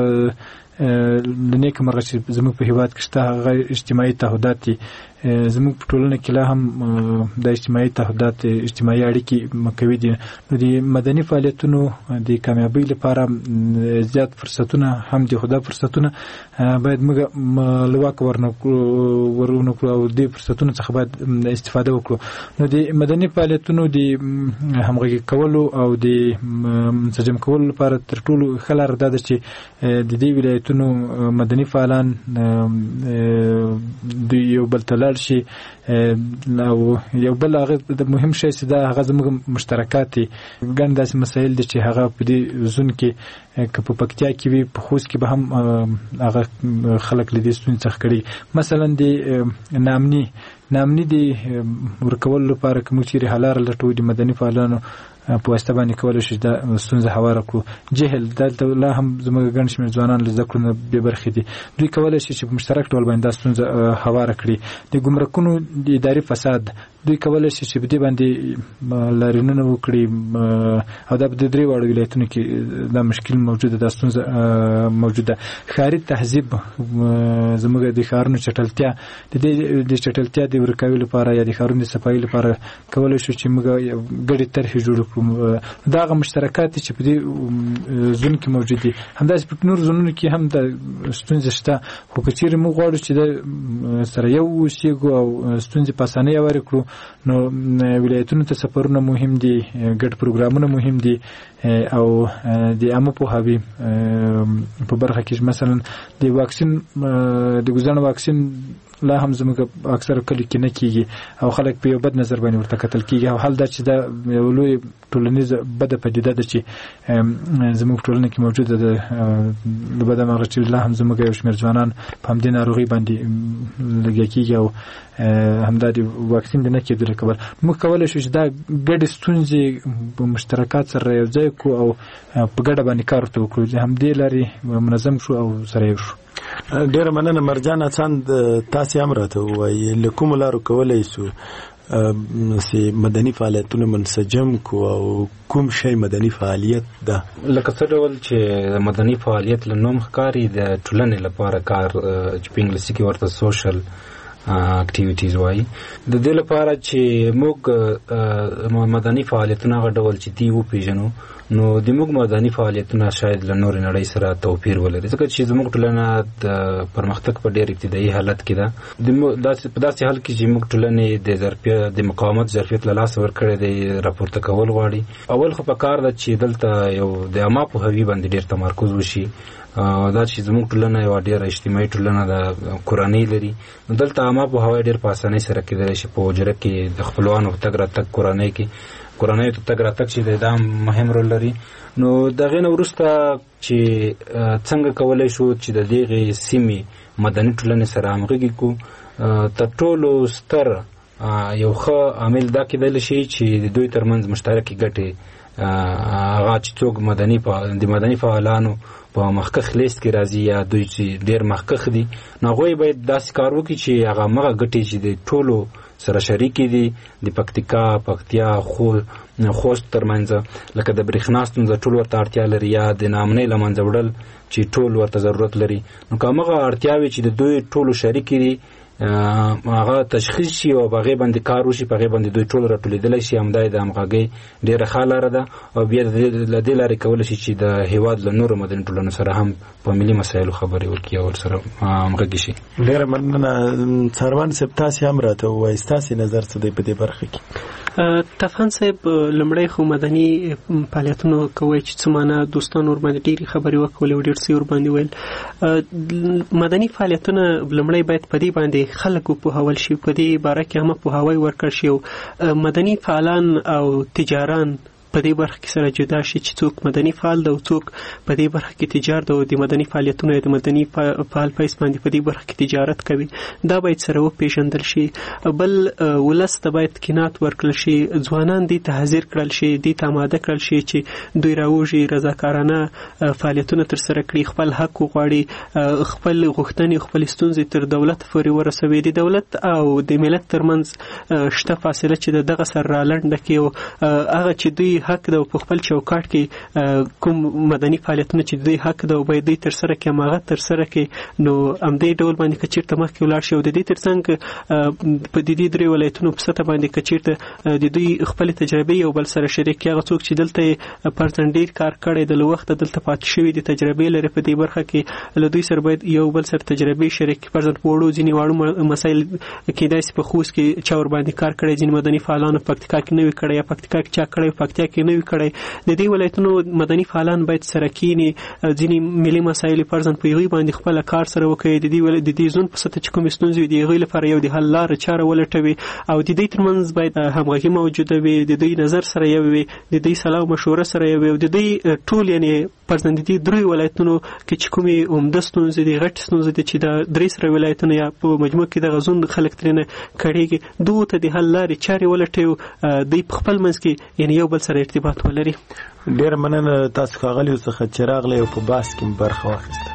د نیک مرغه چې زموږ په هیواد کې شته هغه اجتماعي تعهدات دي. زموږ په ټولنه کې لا هم د اجتماعي تعهدات اجتماعي اړیکې مکوي دي. نو د مدني فعالیتونو د کامیابۍ لپاره زیات فرصتونه هم دي. خو دا فرصتونه باید موږ له واکه ورونه کړو او دې فرصتونو څخه باید استفاده وکړو. نو د مدني فعالیتونو د همغږي کولو او د منسجم کولو لپاره تر ټولو ښه لار دا ده چې د دې ولایتونو مدني فعالان د یو بل ته لاړ شي. او یو بل هغه د مهم شی چې دا هغه زموږ مشترکات دي. ګڼ داسې مسایل دي چې هغه په دې زون کې که په پکتیا کې وي په خوست کې به هم هغه خلک له دې ستونزې څخه کړي. مثلا د نامني نامني د ورکولو لپاره که موږ چیرې حل لاره لټوو د مدني فعالانو په واسطه باندې کولی شي دا ستونزه هواره کړو. جهل دلته لا هم زموږ ګڼ شمېر ځوانان له زده کړو نه بې برخې دي. دوی کولی شي چې په مشترک ډول باندې دا ستونزه هواره کړي. د ګمرکونو د اداري فساد دوی کولی شي چې په دې باندې لاریونونه وکړي او دا په درې واړو ولایتونو کې دا مشکل موجوده دا ستونزه موجوده. ښاري تهذیب زموږ د ښارونو چټلتیا د دې د چټلتیا د ورکوي لپاره یا د ښارونو د صفایي لپاره کولی شو چې موږ ګډې طرحې جوړ کړو. دا هغه مشترکات چې په دې زون کې موجود دي. همداسې په نور زونونو کې هم د ستونزې شته. خو که چیرې موږ غواړو چې د سره یو اوسېږو او ستونزې په اسانۍ هوارې کړو نو ولایتونو ته سفرونه مهم دي ګډ پروګرامونه مهم دي او د عامه پوهاوي په برخه کې مثلا د واکسین د ګزن واکسین لا هم زموږ اکثر کلی کې نه کیږي او خلک په یو بد نظر باندې ورته کتل کیږي. او حال دا چې دا یو لوی ټولنیز بده پدیده ده چې زموږ ټولنه کې موجوده ده. د بده مرغه چې لا هم زموږ یو شمېر ځوانان په همدې ناروغۍ باندې لګیا کیږي او همدا د واکسین د نه کېدلو کبل موږ کولی شو چې دا ګډې ستونزې په مشترکات سره یو ځای کړو او په ګډه باندې کار ورته وکړو. همدې لارې منظم شو او سره یو شو.
ډیره مننه مرجان اڅند تاسو هم راته وایي له کوم لارو کولای شو سي مدني فعالیتونه منسجم کو او کوم شی مدني فعالیت ده؟
لکه څه ډول چې مدني فعالیت له نوم ښکاري د ټولنې لپاره کار چې په انګلیسي کې ورته سوشل اکټیویټیز وایي. د دې لپاره چې موږ مدني فعالیتونه هغه ډول چې دی وپېژنو نو د موږ مدني فعالیتونه شاید له نورې نړۍ سره توپیر ولري ځکه چې زموږ ټولنه د پرمختګ په ډېر ابتدایي حالت کې ده. په داسې حال کې چې موږ ټولنې د ظرفیت د مقاومت ظرفیت له لاسه ورکړی دی راپورته کول غواړي. اول خو په کار ده چې دلته یو د عامه پوهاوي باندې ډېر تمرکز وشي. دا چې زموږ ټولنه یو ډېره اجتماعي ټولنه ده کورنۍ لري نو دلته عامه پوهاوی ډېر په اسانۍ سره کېدلی شي. په حجره کې د خپلوانو تګ راتګ کورنۍ کې کورنۍ ته تګ راتګ چې دا مهم رول لري. نو دغه نه وروسته چې څنګه کولای شو چې د دغه سیمې مدني ټولنې سره همغږي کو تر ټولو ستر یو ښه عامل دا کېدلی شي چې د دوی ترمنځ مشترکې ګټې هغه چې څوک مدني د مدني فعالانو په مخکښ لیست کې راځي یا دوی چې ډېر مخکښ دي نو هغوی باید داسې کار وکړي چې هغه مغه ګټې چې د ټولو سره شریکې دي د پکتیکا پکتیا خو خوست ترمنځ لکه د برېښنا ستونزه ټول ورته اړتیا لري یا د نامنۍ له منځه وړل چې ټول ورته ضرورت لري نو که همغه اړتیاوې چې د دوی ټولو شریکې دي هغه تشخیص شي او هغه باندې کار وشي، په هغه باندې دوی ټول راټولېدل شي. همدای د همغږي ډیره ښه لاره ده او بیا د دې لارې کول شي چې د هیواد له نورو مدني ټولنو سره هم په ملي مسایلو خبرې وکړي او سره همغږي شي.
ډیره مننه سروان صاحب، تاسو هم راته وایي تاسو نظر څه دی په دې برخه کې؟
طبعا صاحب لمړی خو مدني فعالیتونو کوي چې څه معنا دوستان ور باندې ډېری خبرې وکولې او ډېر څه ور باندې ویل. مدني فعالیتونه لمړی باید په دې باندې خلکو په هول شي، په دې باره کې هم په هواي ورکړ شي او مدني فعالان او تجاران په دې برخه کې سره جدا شي چې څوک مدني فعال ده او څوک په دې برخه کې تجارت او د مدني فعالیتونو د مدني فعال پیس باندې په دې برخه کې تجارت کوي. دا باید سره وپېژندل شي. بل ولس ته باید کینات ورکړل شي، ځوانان دې ته حاضر کړل شي، دې ته آماده کړل شي چې دوی راوځي رضاکارانه فعالیتونه ترسره کړي، خپل حق وغواړي، خپل غوښتنې خپل ستونزې تر دولت پورې ورسوي. د دولت او د ملت ترمنځ شته فاصله چې دغه سر رالنډه کې او هغه چې دوی حق ده په خپل چوکاټ کې کوم مدني فعالیتونه چې دوی حق ده او باید دوی تر سره کې هغه تر سره کې نو همدې ډول باندې که چېرته مخکې ولاړ شي او د دې تر څنګ په دې درې ولایتونو په سطح باندې که چېرته د دوی خپلې تجربې یو بل سره شریک کړي، هغه څوک چې دلته فرضاً ډېر کار کړی د له وخته دلته پاتې شوي د تجربې لري په دې برخه کې له دوی سره باید یو بل سره تجربې شریک کړي. فرضاً په وړو ځینې واړو مسایل کېدای شي په خوست کې چا ور باندې کار کړی، ځینې مدني فعالانو پکتیکا کې نه وي کړی یا پکتیکا کې چا کړی پکتیا کې نه وي کړی. د دې ولایتونو مدني فعالان باید سره کینی، ځینې ملي مسایل فرضاً په یوې باندې خپل کار سره وکړي، د دې ول د دې ځون په سطح چې کوم ستونزې دي هغې لپاره یو د حل لاره چاره ولټوي او د دې ترمنځ باید همغږي موجوده وي، د دوی نظر سره یو وي، د دوی سلا او مشوره سره یو وي او د دوی ټول یعنی فرضاً د دې درې ولایتونو کې چې کومې عمده ستونزې دي، غټ ستونزې دي چې د درې سره ولایتونو یا په مجموع کې دغه ځون خلک ترېنه کړېږي، دوی ته د حل لارې چارې ولټوي، دوی په خپل منځ کې یعنی یو بل سره ارتباط ولري.
ډېر مننه تاسو ښاغلیو څخه چې راغلی او په بحث کې برخه واخیسته.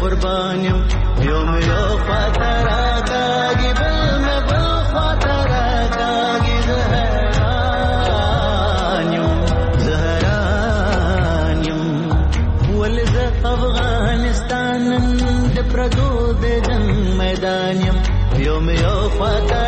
قربانیم یوم یو خاطره کاږي بل مې بل خاطره کاږي زهران یم زهران یم ولې زه افغانستان د پردو د جنګ میدان یم یوم یو خاطره